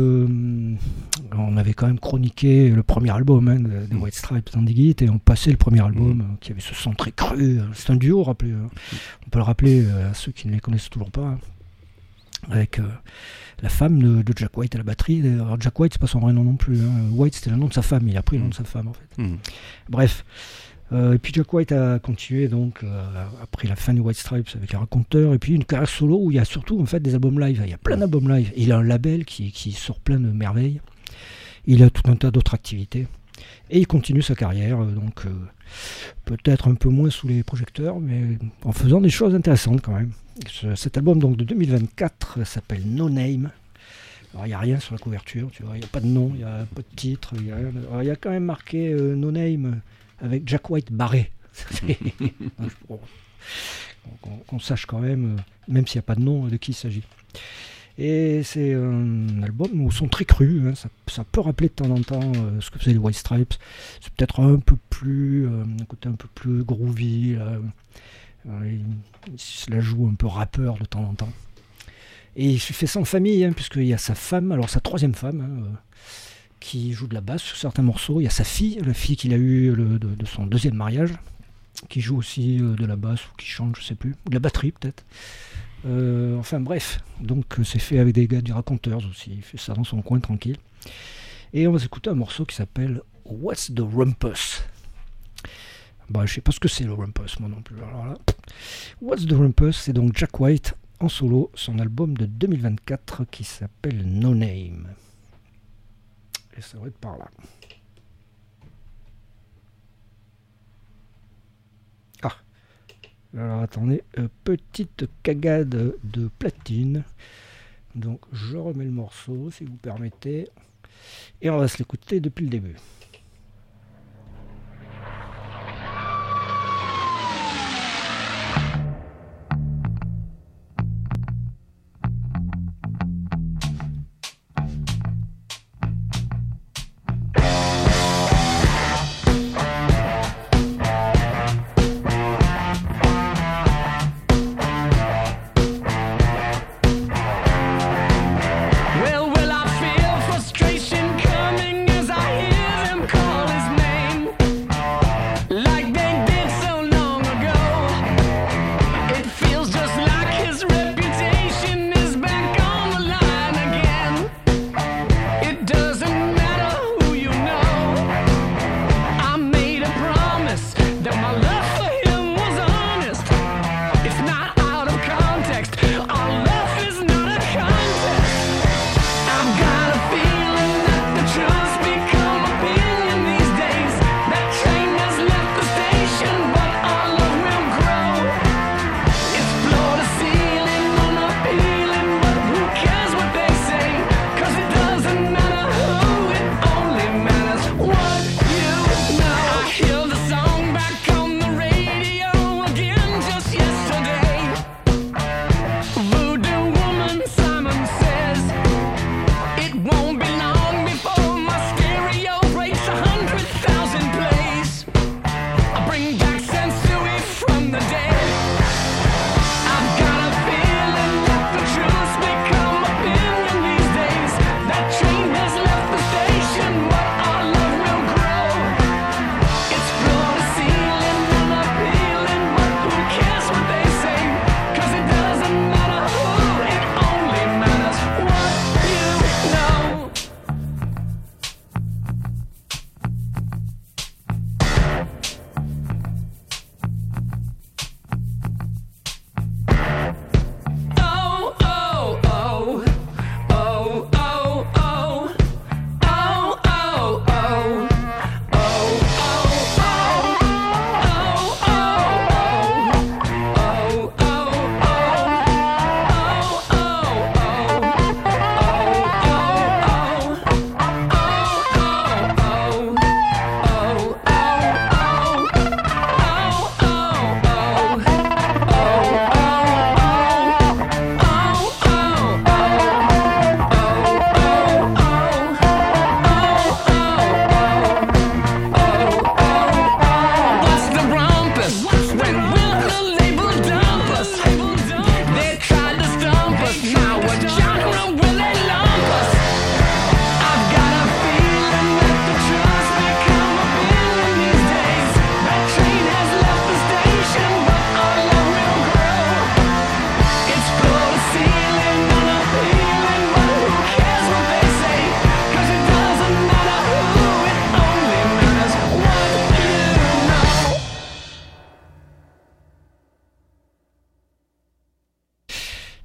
on avait quand même chroniqué le premier album des White Stripes and the Git, et on passait le premier album qui avait ce son très cru. C'est un duo, rappelez, on peut le rappeler à ceux qui ne les connaissent toujours pas, avec la femme de Jack White à la batterie. Alors, Jack White, c'est pas son vrai nom non plus. White, c'était le nom de sa femme, il a pris le nom de sa femme en fait. Bref. Et puis Jack White a continué donc après la fin des White Stripes avec un raconteur, et puis une carrière solo où il y a surtout en fait des albums live. Il y a plein d'albums live. Il a un label qui sort plein de merveilles. Il a tout un tas d'autres activités et il continue sa carrière. Donc peut-être un peu moins sous les projecteurs, mais en faisant des choses intéressantes quand même. Cet album donc de 2024 s'appelle No Name. Alors il n'y a rien sur la couverture, tu vois. Il n'y a pas de nom, il n'y a pas de titre. Il y a quand même marqué No Name avec Jack White barré. Qu'on sache quand même s'il n'y a pas de nom, de qui il s'agit. Et c'est un album où son très cru, ça peut rappeler de temps en temps ce que faisaient les White Stripes. C'est peut-être un côté un peu plus groovy. Il se la joue un peu rappeur de temps en temps. Et il fait ça en famille, puisqu'il y a sa femme, alors sa troisième femme, qui joue de la basse sur certains morceaux. Il y a sa fille, la fille qu'il a eue de son deuxième mariage, qui joue aussi de la basse ou qui chante, je sais plus, ou de la batterie peut-être. Enfin bref, donc c'est fait avec des gars du Raconteurs aussi. Il fait ça dans son coin tranquille. Et on va écouter un morceau qui s'appelle What's the Rumpus. Je sais pas ce que c'est le Rumpus, moi non plus. Alors là, What's the Rumpus, c'est donc Jack White en solo, son album de 2024 qui s'appelle No Name. Et ça va être par là. Alors attendez, petite cagade de platine. Donc je remets le morceau si vous permettez. Et on va se l'écouter depuis le début. Well, I feel frustration coming as I hear them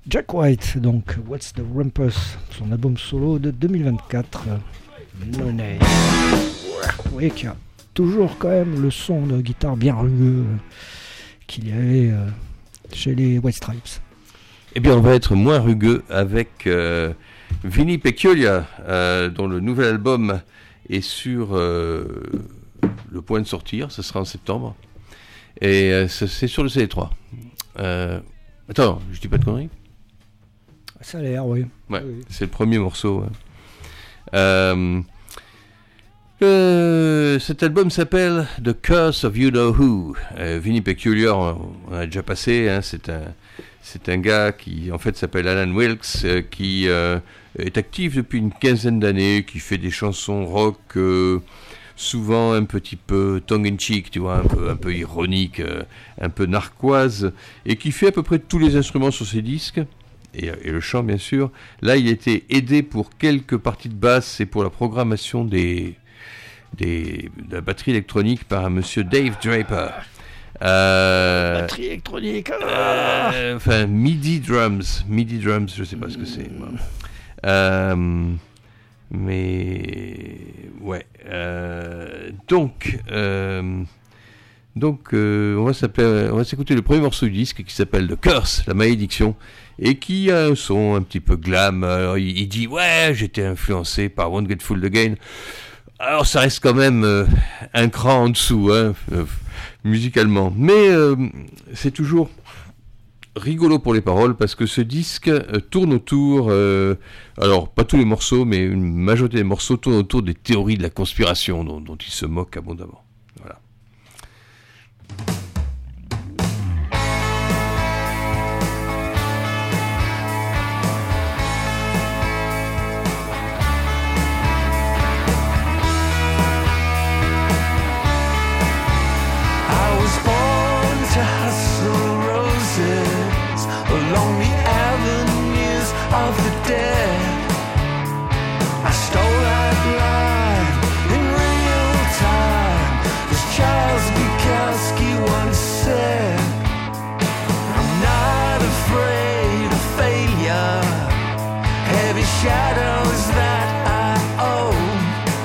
Jack White, donc What's the Rumpus, son album solo de 2024, No Name. Vous voyez qu'il y a toujours quand même le son de guitare bien rugueux qu'il y avait chez les White Stripes. Eh bien, on va être moins rugueux avec Vinnie Peculiar, dont le nouvel album est sur le point de sortir, ce sera en septembre. Et c'est sur le CD3. Attends, je dis pas de conneries? Ça a l'air, oui. Ouais, oui. C'est le premier morceau. Cet album s'appelle The Curse of You Know Who. Vinnie Peculiar, on a déjà passé. Hein, c'est un gars qui, en fait, s'appelle Alan Wilkes, qui est actif depuis une quinzaine d'années, qui fait des chansons rock, souvent un petit peu tongue-in-cheek, tu vois, un peu ironique, un peu narquoise, et qui fait à peu près tous les instruments sur ses disques. Et le chant, bien sûr. Là, il a été aidé pour quelques parties de basse et pour la programmation de la batterie électronique par un monsieur Dave Draper. Batterie électronique. Enfin, MIDI drums, je sais pas ce que c'est. Mais ouais. Donc, on va s'écouter le premier morceau du disque qui s'appelle The Curse, la malédiction, et qui a un son un petit peu glam. Alors, il dit ouais, j'étais influencé par Won't Get Fooled Again. Alors ça reste quand même un cran en dessous, hein, musicalement. Mais c'est toujours rigolo pour les paroles parce que ce disque tourne autour, alors pas tous les morceaux, mais une majorité des morceaux tournent autour des théories de la conspiration dont il se moque abondamment. Voilà. Along the avenues of the dead, I stole that line in real time, as Charles Bukowski once said. I'm not afraid of failure, heavy shadows that I own.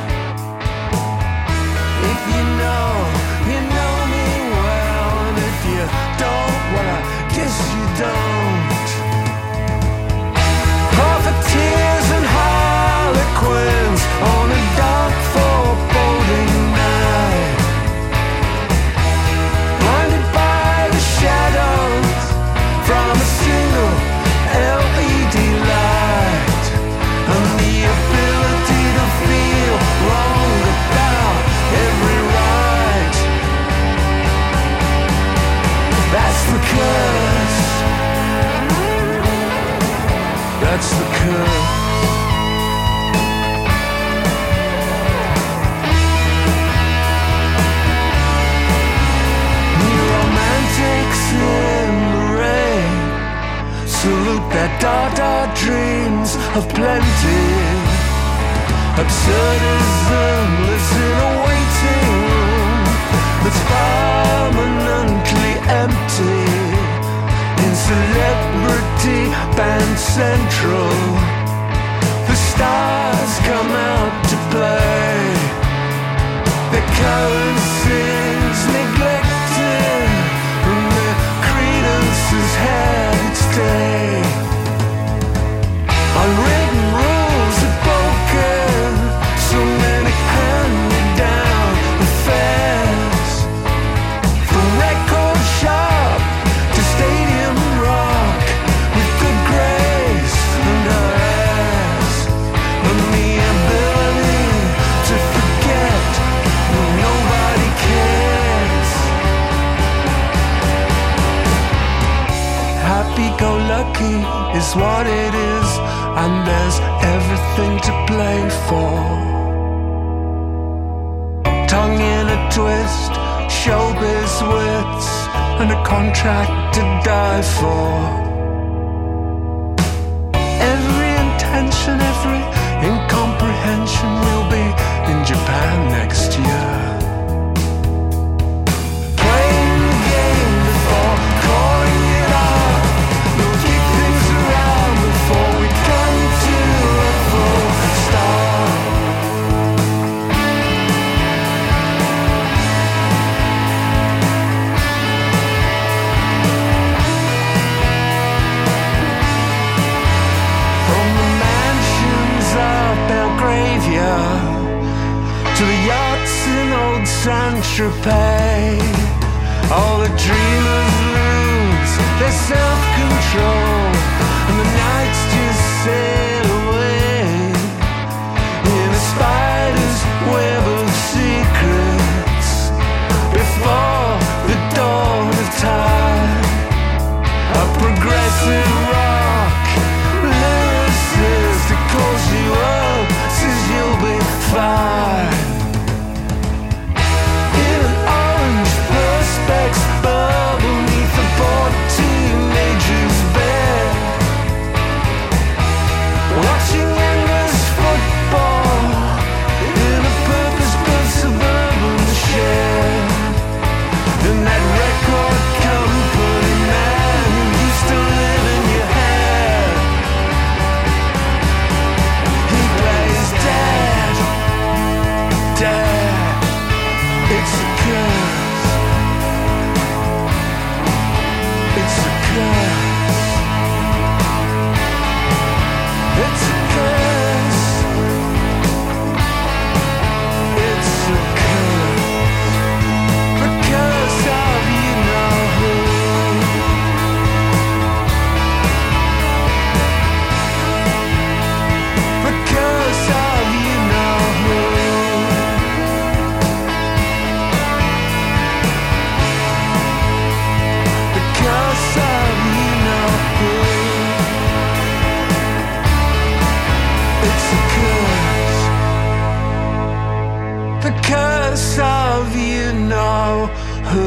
If you know me well, and if you don't, well, I guess you don't. Profiteers and harlequins on a dark foreboding night, blinded by the shadows from a single LED light, and the ability to feel wrong about every right. That's the curse. That's the curse. New romantics in the rain salute their Dada dreams of plenty. Absurdism lives in a waiting room that's permanently empty. In Celebrity Band Central, the stars come out to play. Their currency's neglected, and their credence has had its day. Unwritten rules are broken, so many hand-me-down affairs. From record shop to stadium rock, with good grace and her ass, and the ability to forget when nobody cares. Happy-go-lucky is what it is, and there's everything to play for. Tongue in a twist, showbiz wits, and a contract to die for. Every intention, every incomprehension will be in Japan next year. Playing the game before calling it off, they'll keep things around. extra pay. All the dreamers lose their self-control, and the nights just sail away in a spider's web of secrets before the dawn of time. A progressive rock lyricist that calls you up, says you'll be fine. In an orange perspex bar beneath a bored teenager's bed, watching endless football in a purpose-built suburban shed. And that record company man who used to live in your head, he plays dead, dead. It's a curse. It's a curse. It's a curse. It's a curse. The curse of you know who. The curse of you know who. The curse of you know who. It's a curse. The curse of you know who.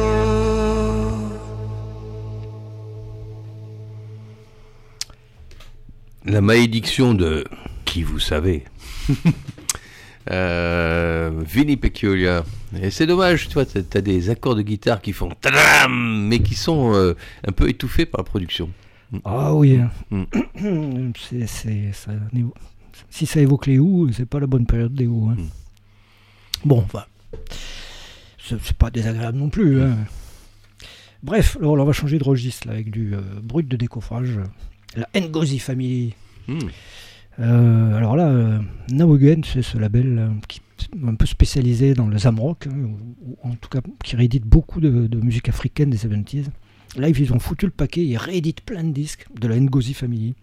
La malédiction de qui vous savez. Vinny Pecchiolia. Et c'est dommage, tu vois, t'as des accords de guitare qui font tadam, mais qui sont un peu étouffés par la production. Ah oui. Si ça évoque les Who, c'est pas la bonne période des Who. Hein. Bon, enfin, c'est pas désagréable non plus. Hein. Bref, alors on va changer de registre là, avec du brut de décoffrage. La Ngozi Family. Alors là, Now Again, c'est ce label qui est un peu spécialisé dans le Zamrock, hein, ou en tout cas qui réédite beaucoup de musique africaine des 70s. Là, ils ont foutu le paquet, ils rééditent plein de disques de la Ngozi Family.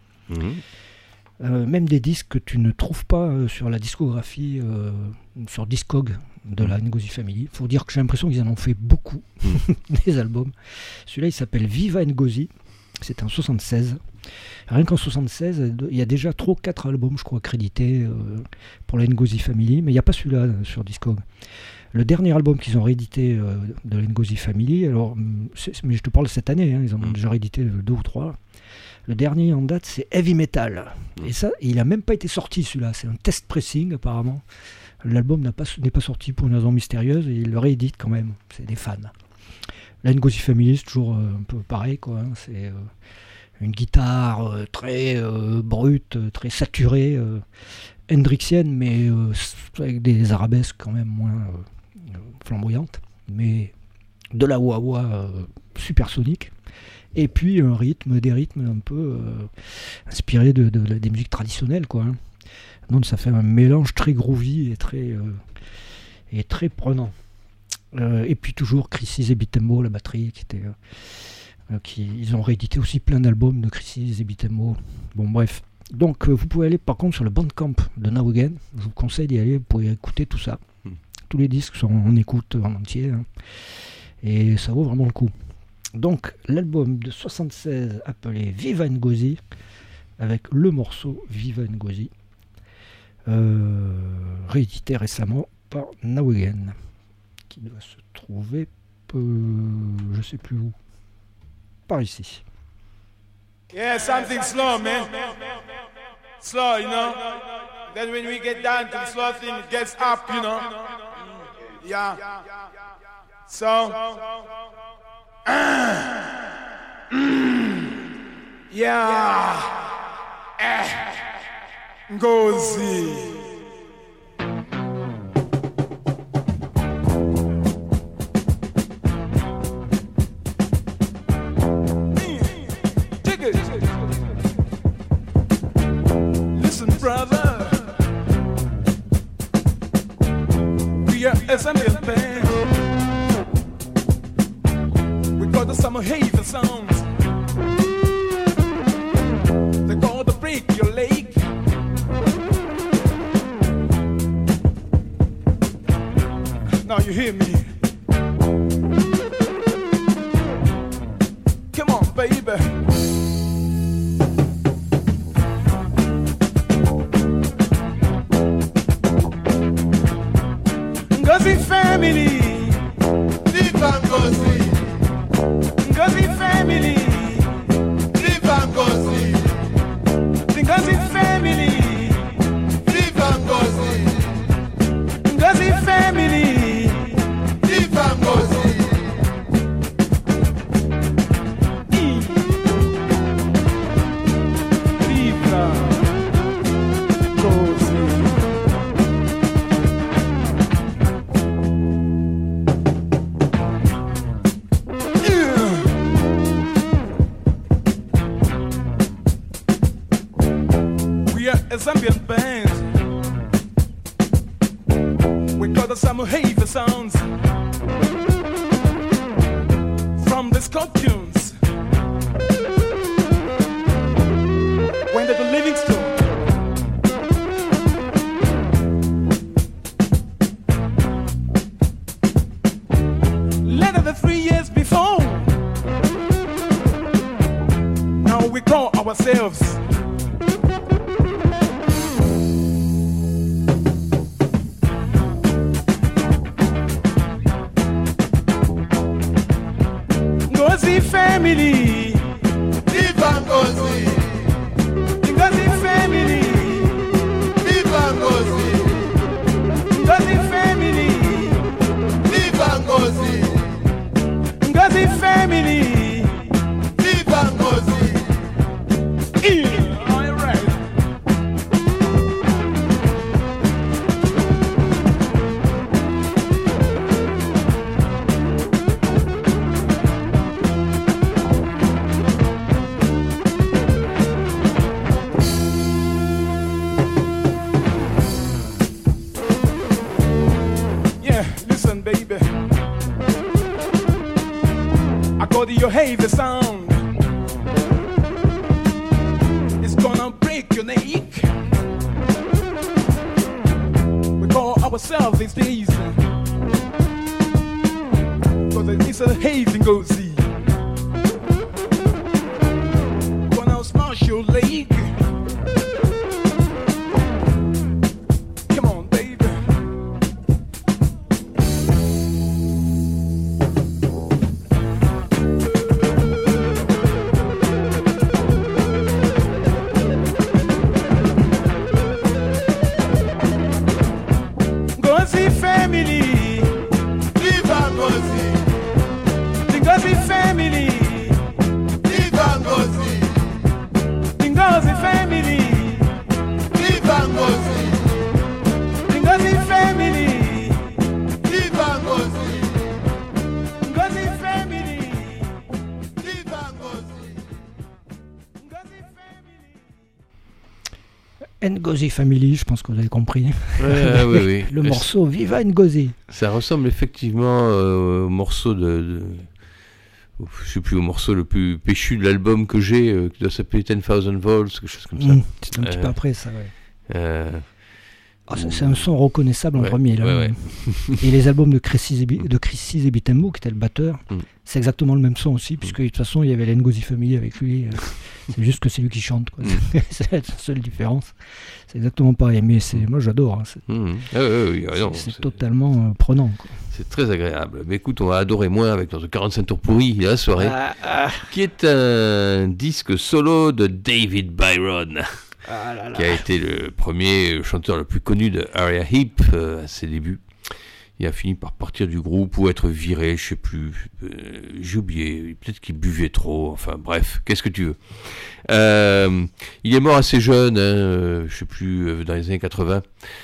Même des disques que tu ne trouves pas sur la discographie, sur Discog de la Ngozi Family. Il faut dire que j'ai l'impression qu'ils en ont fait beaucoup, des albums. Celui-là, il s'appelle Viva Ngozi. C'était en 76. Rien qu'en 76, il y a déjà 3 ou 4 albums, je crois, crédités pour la Ngozi Family, mais il n'y a pas celui-là sur Discog. Le dernier album qu'ils ont réédité de la Ngozi Family, alors, mais je te parle de cette année, hein, ils en ont déjà réédité 2 ou 3. Le dernier en date, c'est Heavy Metal. Et ça, il n'a même pas été sorti celui-là, c'est un test pressing apparemment. L'album n'est pas sorti pour une raison mystérieuse, et ils le rééditent quand même, c'est des fans. La Ngozi Family, c'est toujours un peu pareil, quoi. Hein. C'est une guitare très brute, très saturée, hendrixienne, mais avec des arabesques quand même moins flamboyantes, mais de la wah-wah supersonique. Et puis des rythmes un peu inspirés des musiques traditionnelles, quoi. Hein. Donc ça fait un mélange très groovy et très prenant. Et puis toujours Chrissy Zebitembo, la batterie, ils ont réédité aussi plein d'albums de Chrissy Zebitembo. Bon bref, donc vous pouvez aller par contre sur le Bandcamp de Now Again, je vous conseille d'y aller, vous pouvez écouter tout ça. Tous les disques sont en écoute en entier, hein, et ça vaut vraiment le coup. Donc l'album de 76 appelé Viva Ngozi, avec le morceau Viva Ngozi, réédité récemment par Now Again, qui doit se trouver je sais plus où, par ici. Yeah, something slow, man. Slow, you know. Then when we get down to the slow thing, it gets up, you know. Yeah. So. Yeah. Ngozi. Listen, brother, we are SML fans. the summer haze that sounds. They call the break your leg. Now you hear me. Come on, baby. Ngozi family. Viva Ngozi. Ngozi family. Viva Ngozi. The Ngozi family. Viva Ngozi. Ngozi family. Viva Ngozi. Viva Ngozi. We are a Zambian band. We got the summer haze sounds from the Scorpions. When they're the Livingstone. Later than 3 years before. Now we call ourselves Ngozi family. Viva Ngozi. Ngozi family. Viva Ngozi. Ngozi family. Viva Ngozi. Ngozi family. Viva Ngozi. All right. Yeah, listen, baby. I go to your hazy sound. It's gonna break your neck. We call ourselves these days. Cause it's a hazy Ngozi. Gonna smash your leg. Come on, baby. Ngozi family. Viva Ngozi. The Ngozi family. Viva Ngozi. The Ngozi family. Viva Ngozi. The Ngozi family. Viva Ngozi. Ngozi family. Viva Ngozi. Ngozi family. Ngozi Family, je pense que vous avez compris. Oui, oui. Le morceau Viva Ngozi. Ça ressemble effectivement au morceau je sais plus, au morceau le plus péchu de l'album que j'ai, qui doit s'appeler 10,000 Volts, quelque chose comme ça. C'est un petit peu après ça, ouais. C'est ou- un son reconnaissable en Ouais, premier. Là, ouais, ouais. Et les albums de Chris Ibitembo, qui était le batteur, c'est exactement le même son aussi, puisque de toute façon il y avait la Ngozi Family avec lui. C'est juste que c'est lui qui chante, quoi. C'est la seule différence. C'est exactement pareil, mais moi j'adore. Hein. C'est totalement prenant, quoi. C'est très agréable. Mais écoute, on va adorer moins avec notre 45 tours pourris de la soirée, qui est un disque solo de David Byron. Qui a été le premier chanteur le plus connu de Area Heep à ses débuts. Il a fini par partir du groupe ou être viré, je sais plus. J'ai oublié. Peut-être qu'il buvait trop. Enfin bref, qu'est-ce que tu veux. Il est mort assez jeune, je sais plus, dans les années 80.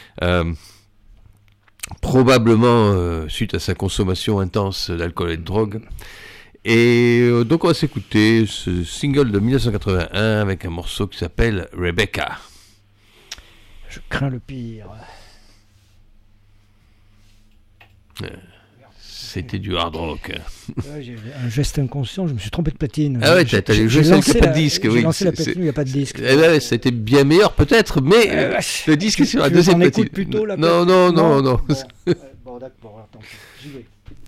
Probablement suite à sa consommation intense d'alcool et de drogue. Et donc on va s'écouter ce single de 1981 avec un morceau qui s'appelle Rebecca. Je crains le pire. c'était du hard rock. Ouais, j'ai un geste inconscient, je me suis trompé de platine. Ah ouais, t'as J'ai joué celle qui lancé n'a pas de la- disque. J'ai Oui, lancé la platine où il n'y a pas de disque. Eh ben, c'était bien meilleur peut-être, mais le disque est sur la deuxième On platine. écoute plutôt la Non, platine. non, non, non. Bon, d'accord, attends, j'y vais.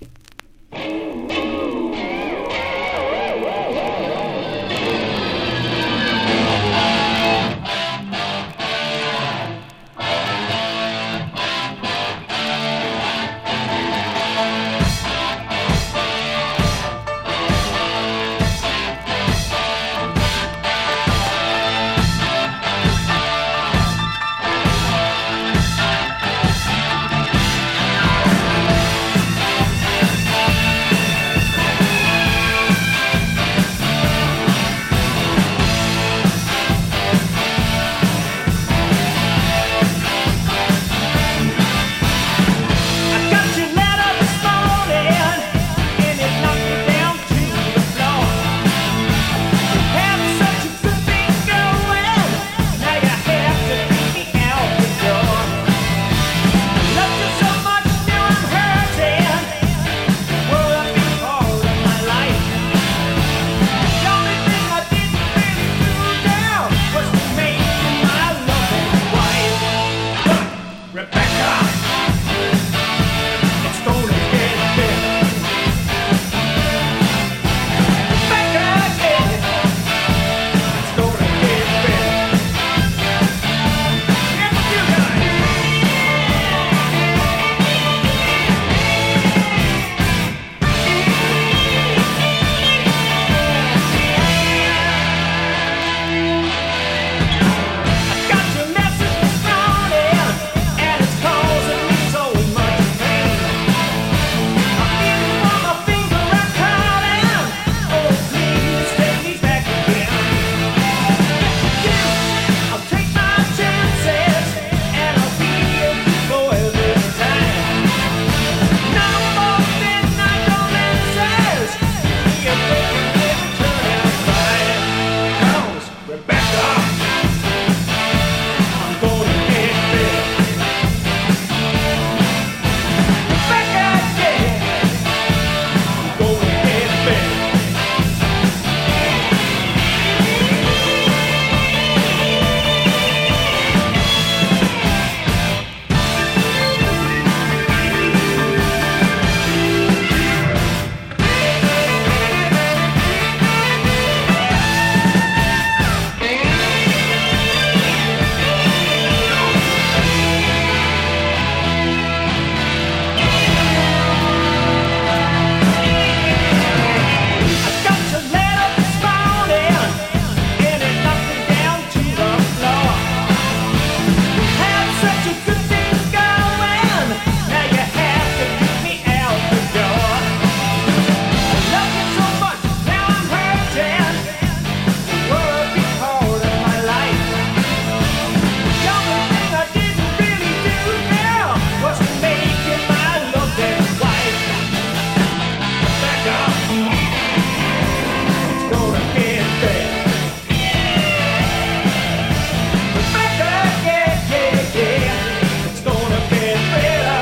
I got your letter this morning, and it knocked me down to the floor. You have such a good thing going, now you have to beat me out the door. I loved you so much, now I'm hurting. Well, I've been part of my life. The only thing I didn't really do now was to make you my loving wife. But Rebecca, it's gonna get better. Rebecca, yeah, it's gonna get better. Yes, you I got your message this morning, and it's causing me so much pain. I'm feeling on my finger and calling. Oh, please take me back again. I'll take my chances, and I'll be a good boy this time. No more midnight romances. Me and baby never turn out fine. 'Cause Rebecca, I'm gonna get better. Rebecca, yeah, I'm gonna get better. I got your letter this morning, and it knocked me down to the floor. You had such a good thing going, now you have to kick me out the door. I love you so much, now I'm hurting. You were a big part of my life. The only thing I didn't really do now was to make you my loving wife. Rebecca, it's gonna get better. Rebecca, yeah, yeah, yeah, it's gonna get better.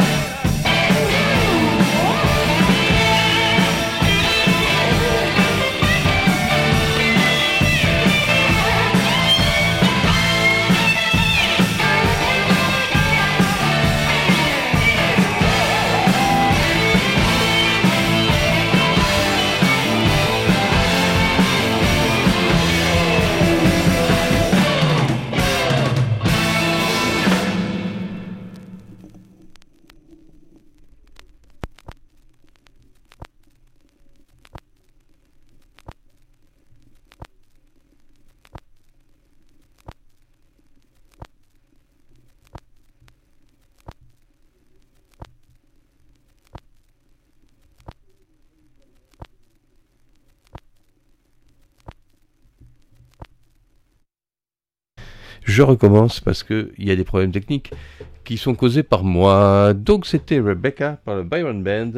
Je recommence parce qu'il y a des problèmes techniques qui sont causés par moi. Donc c'était Rebecca par le Byron Band,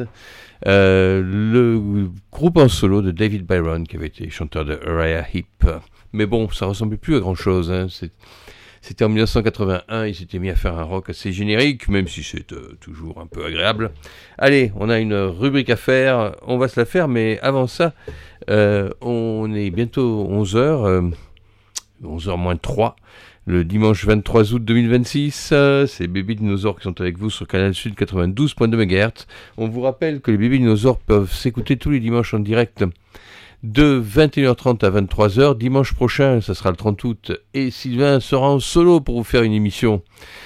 le groupe en solo de David Byron qui avait été chanteur de Uriah Heep. Mais bon, ça ressemblait plus à grand chose. Hein. C'était en 1981, il s'était mis à faire un rock assez générique, même si c'est toujours un peu agréable. Allez, on a une rubrique à faire, on va se la faire, mais avant ça, on est bientôt 11h, 11h moins 3, le dimanche 23 août 2026, c'est Bébé Dinosaures qui sont avec vous sur Canal Sud 92.2 MHz. On vous rappelle que les Bébés Dinosaures peuvent s'écouter tous les dimanches en direct de 21h30 à 23h. Dimanche prochain, ça sera le 30 août, et Sylvain sera en solo pour vous faire une émission.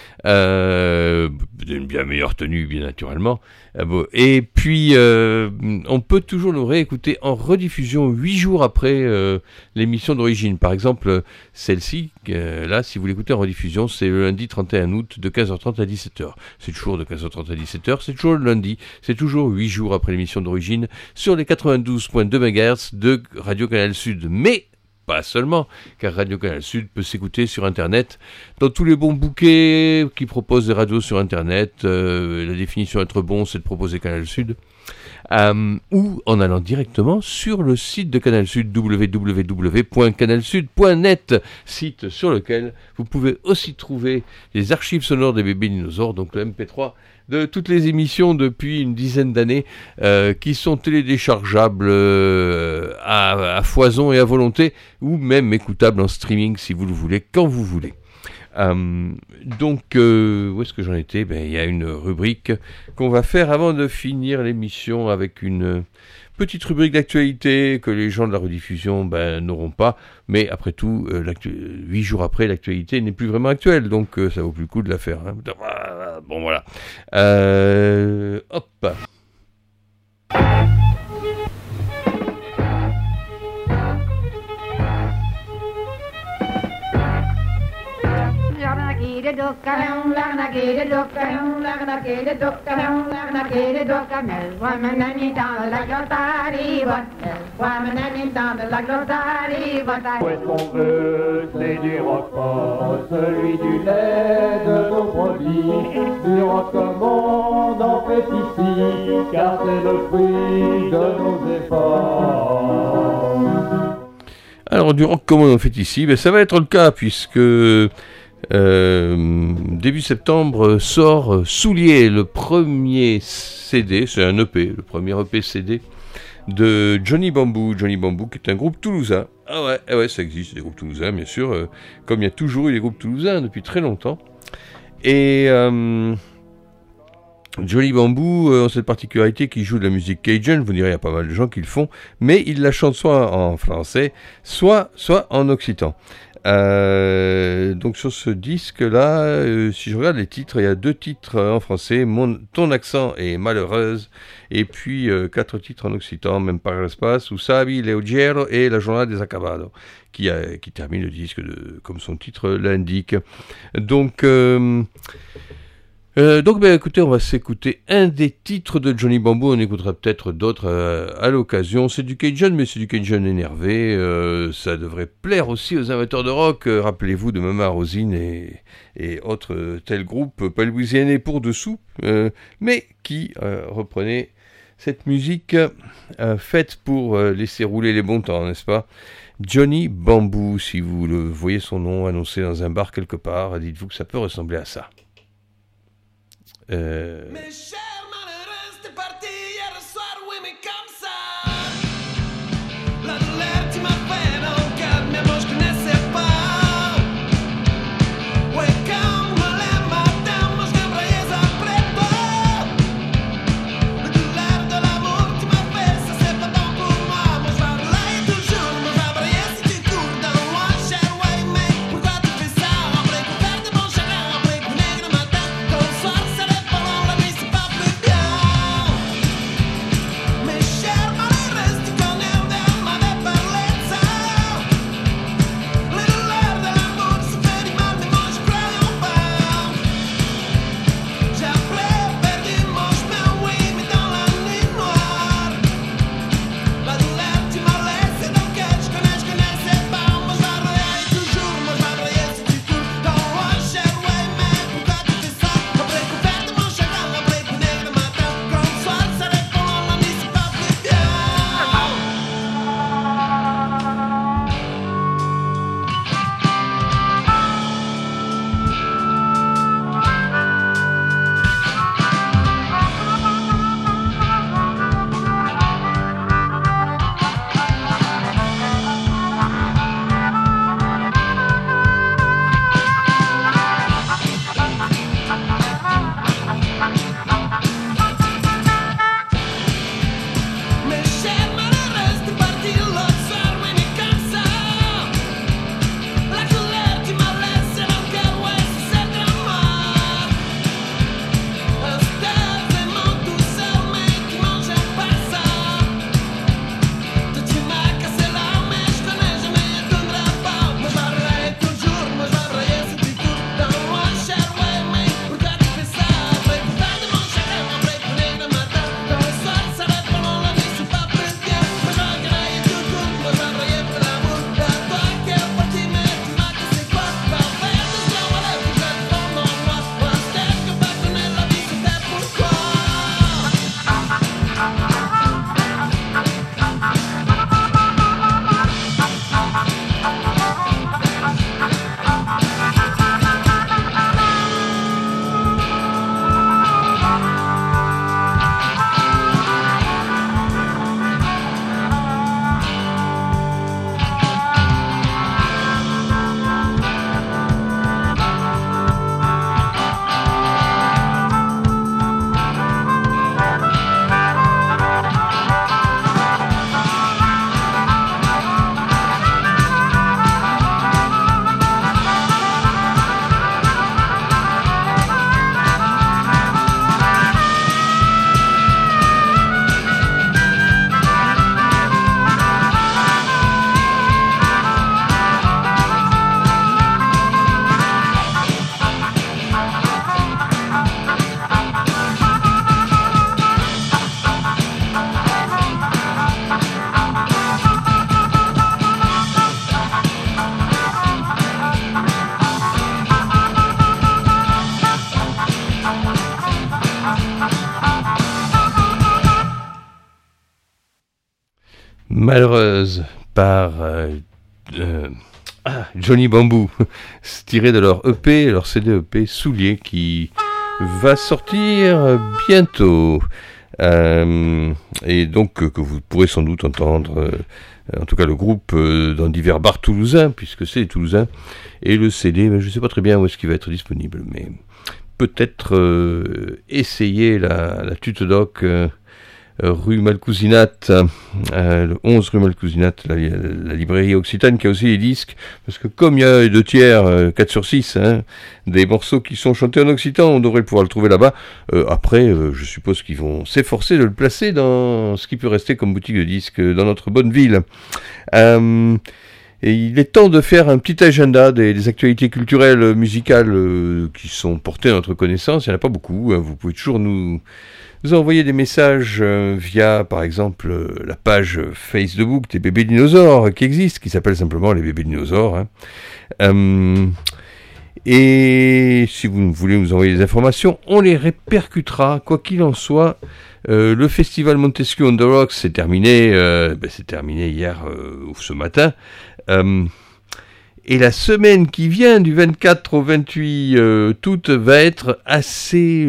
D'une bien meilleure tenue, bien naturellement. Et puis, on peut toujours nous réécouter en rediffusion 8 jours après l'émission d'origine. Par exemple, celle-ci, là, si vous l'écoutez en rediffusion, c'est le lundi 31 août de 15h30 à 17h. C'est toujours de 15h30 à 17h, c'est toujours le lundi, c'est toujours 8 jours après l'émission d'origine sur les 92.2 MHz de Radio Canal Sud. Mais pas seulement, car Radio Canal Sud peut s'écouter sur Internet dans tous les bons bouquets qui proposent des radios sur Internet. La définition d'être bon, c'est de proposer Canal Sud. Ou en allant directement sur le site de Canal Sud, www.canalsud.net, site sur lequel vous pouvez aussi trouver les archives sonores des Bébés Dinosaures, donc le MP3 de toutes les émissions depuis une dizaine d'années, qui sont téléchargeables à foison et à volonté, ou même écoutables en streaming si vous le voulez, quand vous voulez. Donc, où est-ce que j'en étais ? Il y a une rubrique qu'on va faire avant de finir l'émission avec une petite rubrique d'actualité que les gens de la rediffusion n'auront pas, mais après tout, 8 jours après, l'actualité n'est plus vraiment actuelle, donc ça vaut plus le coup de la faire. Hein. Bon, voilà. Hop. Qu'on veut, c'est du rock, celui du lait de nos produits, du rock comme on en fait ici, car c'est le fruit de nos efforts. Alors, du rock comme on en fait ici, ça va être le cas, puisque début septembre sort Soulier, le premier CD, c'est un EP, le premier EP CD de Johnny Bamboo. Johnny Bamboo qui est un groupe toulousain. Ah ouais, ça existe, des groupes toulousains, bien sûr, comme il y a toujours eu des groupes toulousains depuis très longtemps. Et Johnny Bamboo ont cette particularité qu'ils jouent de la musique cajun. Vous direz, il y a pas mal de gens qui le font, mais ils la chantent soit en français, soit en occitan. Donc sur ce disque-là, si je regarde les titres, il y a 2 titres en français, Ton accent est malheureuse, et puis 4 titres en occitan, Même par l'espace, Usabi, Leugero et La journée des acabados, qui termine le disque comme son titre l'indique. Donc écoutez, on va s'écouter un des titres de Johnny Bamboo, on écoutera peut-être d'autres à l'occasion. C'est du Cajun, mais c'est du Cajun énervé, ça devrait plaire aussi aux amateurs de rock. Rappelez-vous de Mama Rosine et autres tels groupes, pas louisianais pour dessous, mais qui reprenaient cette musique faite pour laisser rouler les bons temps, n'est-ce pas ? Johnny Bamboo, si vous le voyez son nom annoncé dans un bar quelque part, dites-vous que ça peut ressembler à ça. Mes chers malheureux, t'es parti hier soir, oui mais comme ça. La douleur tu m'as fait dans le cœur, mais moi je connaissais pas. Ouais comme le matin, moi je t'embraillais après toi. La douleur de l'amour tu m'as fait, ça c'est pas bon pour moi. Moi je m'embraille toujours, moi j'embraillais si tu cours dans moi, cher, ouais mais pourquoi tu fais ça? Après pour faire de bons chagrins, après pour nègre matin, quand le soir ça lève pas long, la nuit c'est pas Malheureuse par Johnny Bamboo, tiré de leur EP, leur CD EP Souliers, qui va sortir bientôt. Et donc que vous pourrez sans doute entendre, en tout cas le groupe, dans divers bars toulousains, puisque c'est les Toulousains. Et le CD, je ne sais pas très bien où est-ce qu'il va être disponible, mais peut-être essayer la Tute Doc, rue Malcousinat, le 11 rue Malcousinat, la librairie Occitane qui a aussi les disques, parce que comme il y a 2 tiers, 4 sur 6, des morceaux qui sont chantés en occitan, on devrait pouvoir le trouver là-bas. Après, je suppose qu'ils vont s'efforcer de le placer dans ce qui peut rester comme boutique de disques dans notre bonne ville. Et il est temps de faire un petit agenda des actualités culturelles, musicales qui sont portées à notre connaissance. Il n'y en a pas beaucoup. Vous pouvez toujours nous envoyer des messages via, par exemple, la page Facebook des bébés dinosaures qui existe, qui s'appelle simplement les bébés dinosaures. Et si vous voulez nous envoyer des informations, on les répercutera, quoi qu'il en soit. Le festival Montesquieu on the Rocks s'est terminé, c'est terminé hier ou ce matin. Et la semaine qui vient, du 24 au 28 août, va être assez,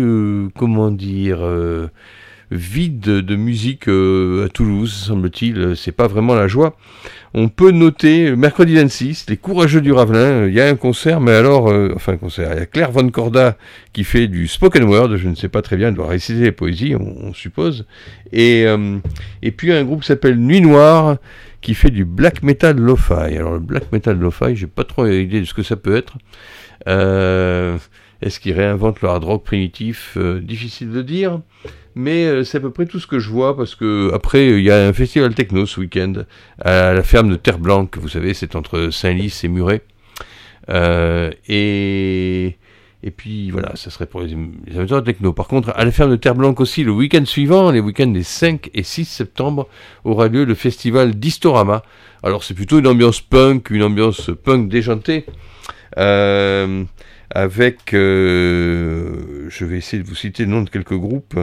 vide de musique à Toulouse, semble-t-il. C'est pas vraiment la joie. On peut noter, mercredi 26, les Courageux du Ravelin. Il y a un concert, mais alors, il y a Claire Von Corda qui fait du spoken word, je ne sais pas très bien, elle doit réciter les poésies, on suppose. Et puis un groupe qui s'appelle Nuit Noire, qui fait du black metal lo-fi. Alors le black metal lo-fi, j'ai pas trop idée de ce que ça peut être. Est-ce qu'ils réinventent le hard rock primitif? Difficile de dire, mais c'est à peu près tout ce que je vois, parce que après il y a un festival techno ce week-end à la ferme de Terre Blanque, vous savez, c'est entre Saint-Lys et Muret. Et puis voilà, ça serait pour les amateurs de techno. Par contre, à la ferme de Terre Blanque aussi, le week-end suivant, les week-ends des 5 et 6 septembre, aura lieu le festival Distorama. Alors c'est plutôt une ambiance punk déjantée, avec, je vais essayer de vous citer le nom de quelques groupes,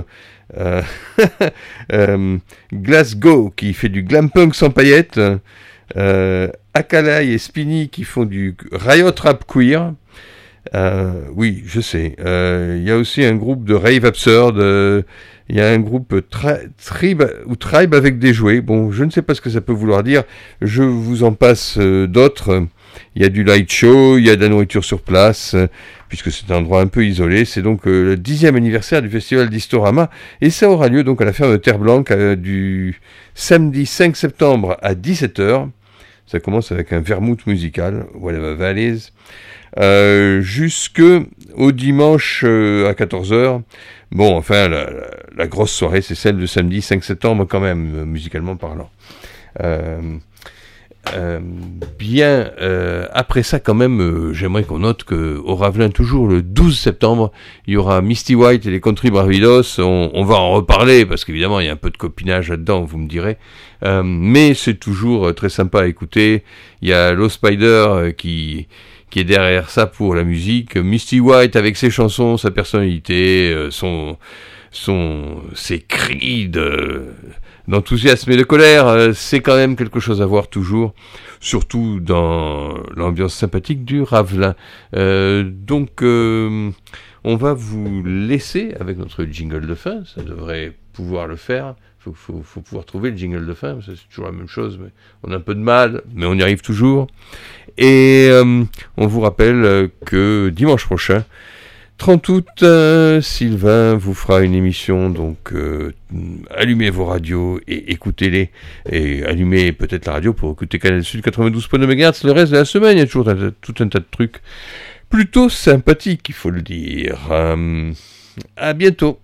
Glasgow qui fait du glam punk sans paillettes, Akalai et Spinny qui font du riot rap queer. Oui, je sais. Il y a aussi un groupe de rave absurde. Il y a un groupe tribe avec des jouets. Bon, je ne sais pas ce que ça peut vouloir dire. Je vous en passe d'autres. Il y a du light show, il y a de la nourriture sur place, puisque c'est un endroit un peu isolé. C'est donc le 10e anniversaire du festival d'Historama, et ça aura lieu donc à la ferme de Terre Blanque du samedi 5 septembre à 17h. Ça commence avec un vermouth musical, Whatever Valleys, jusqu'au dimanche à 14h. Bon, enfin, la grosse soirée, c'est celle de samedi 5 septembre quand même, musicalement parlant. Après ça quand même, j'aimerais qu'on note qu'au Ravelin, toujours le 12 septembre, il y aura Misty White et les Country Bravidos. On va en reparler parce qu'évidemment il y a un peu de copinage là-dedans, vous me direz, mais c'est toujours très sympa à écouter. Il y a Low Spider qui est derrière ça pour la musique. Misty White avec ses chansons, sa personnalité, ses cris d'enthousiasme et de colère, c'est quand même quelque chose à voir toujours, surtout dans l'ambiance sympathique du Ravelin. Donc, on va vous laisser avec notre jingle de fin, ça devrait pouvoir le faire. Faut pouvoir trouver le jingle de fin, c'est toujours la même chose, mais on a un peu de mal, mais on y arrive toujours. Et on vous rappelle que dimanche prochain, 30 août, Sylvain vous fera une émission, donc allumez vos radios et écoutez-les, et allumez peut-être la radio pour écouter Canal Sud 92.9 MHz. Le reste de la semaine, il y a toujours tout un tas de trucs plutôt sympathiques, il faut le dire. À bientôt.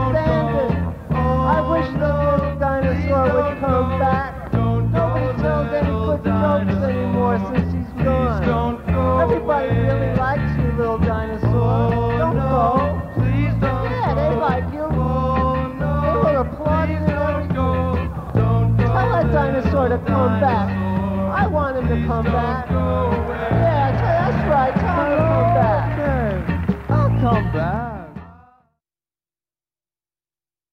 Dinosaur would come back. Nobody tells really likes you, little dinosaur. Don't go. Please don't. Yeah, they like you. They will applaud you and everything. Tell that dinosaur to come back. I want him to come back. Yeah, that's right. Tell him to come back. I'll come back.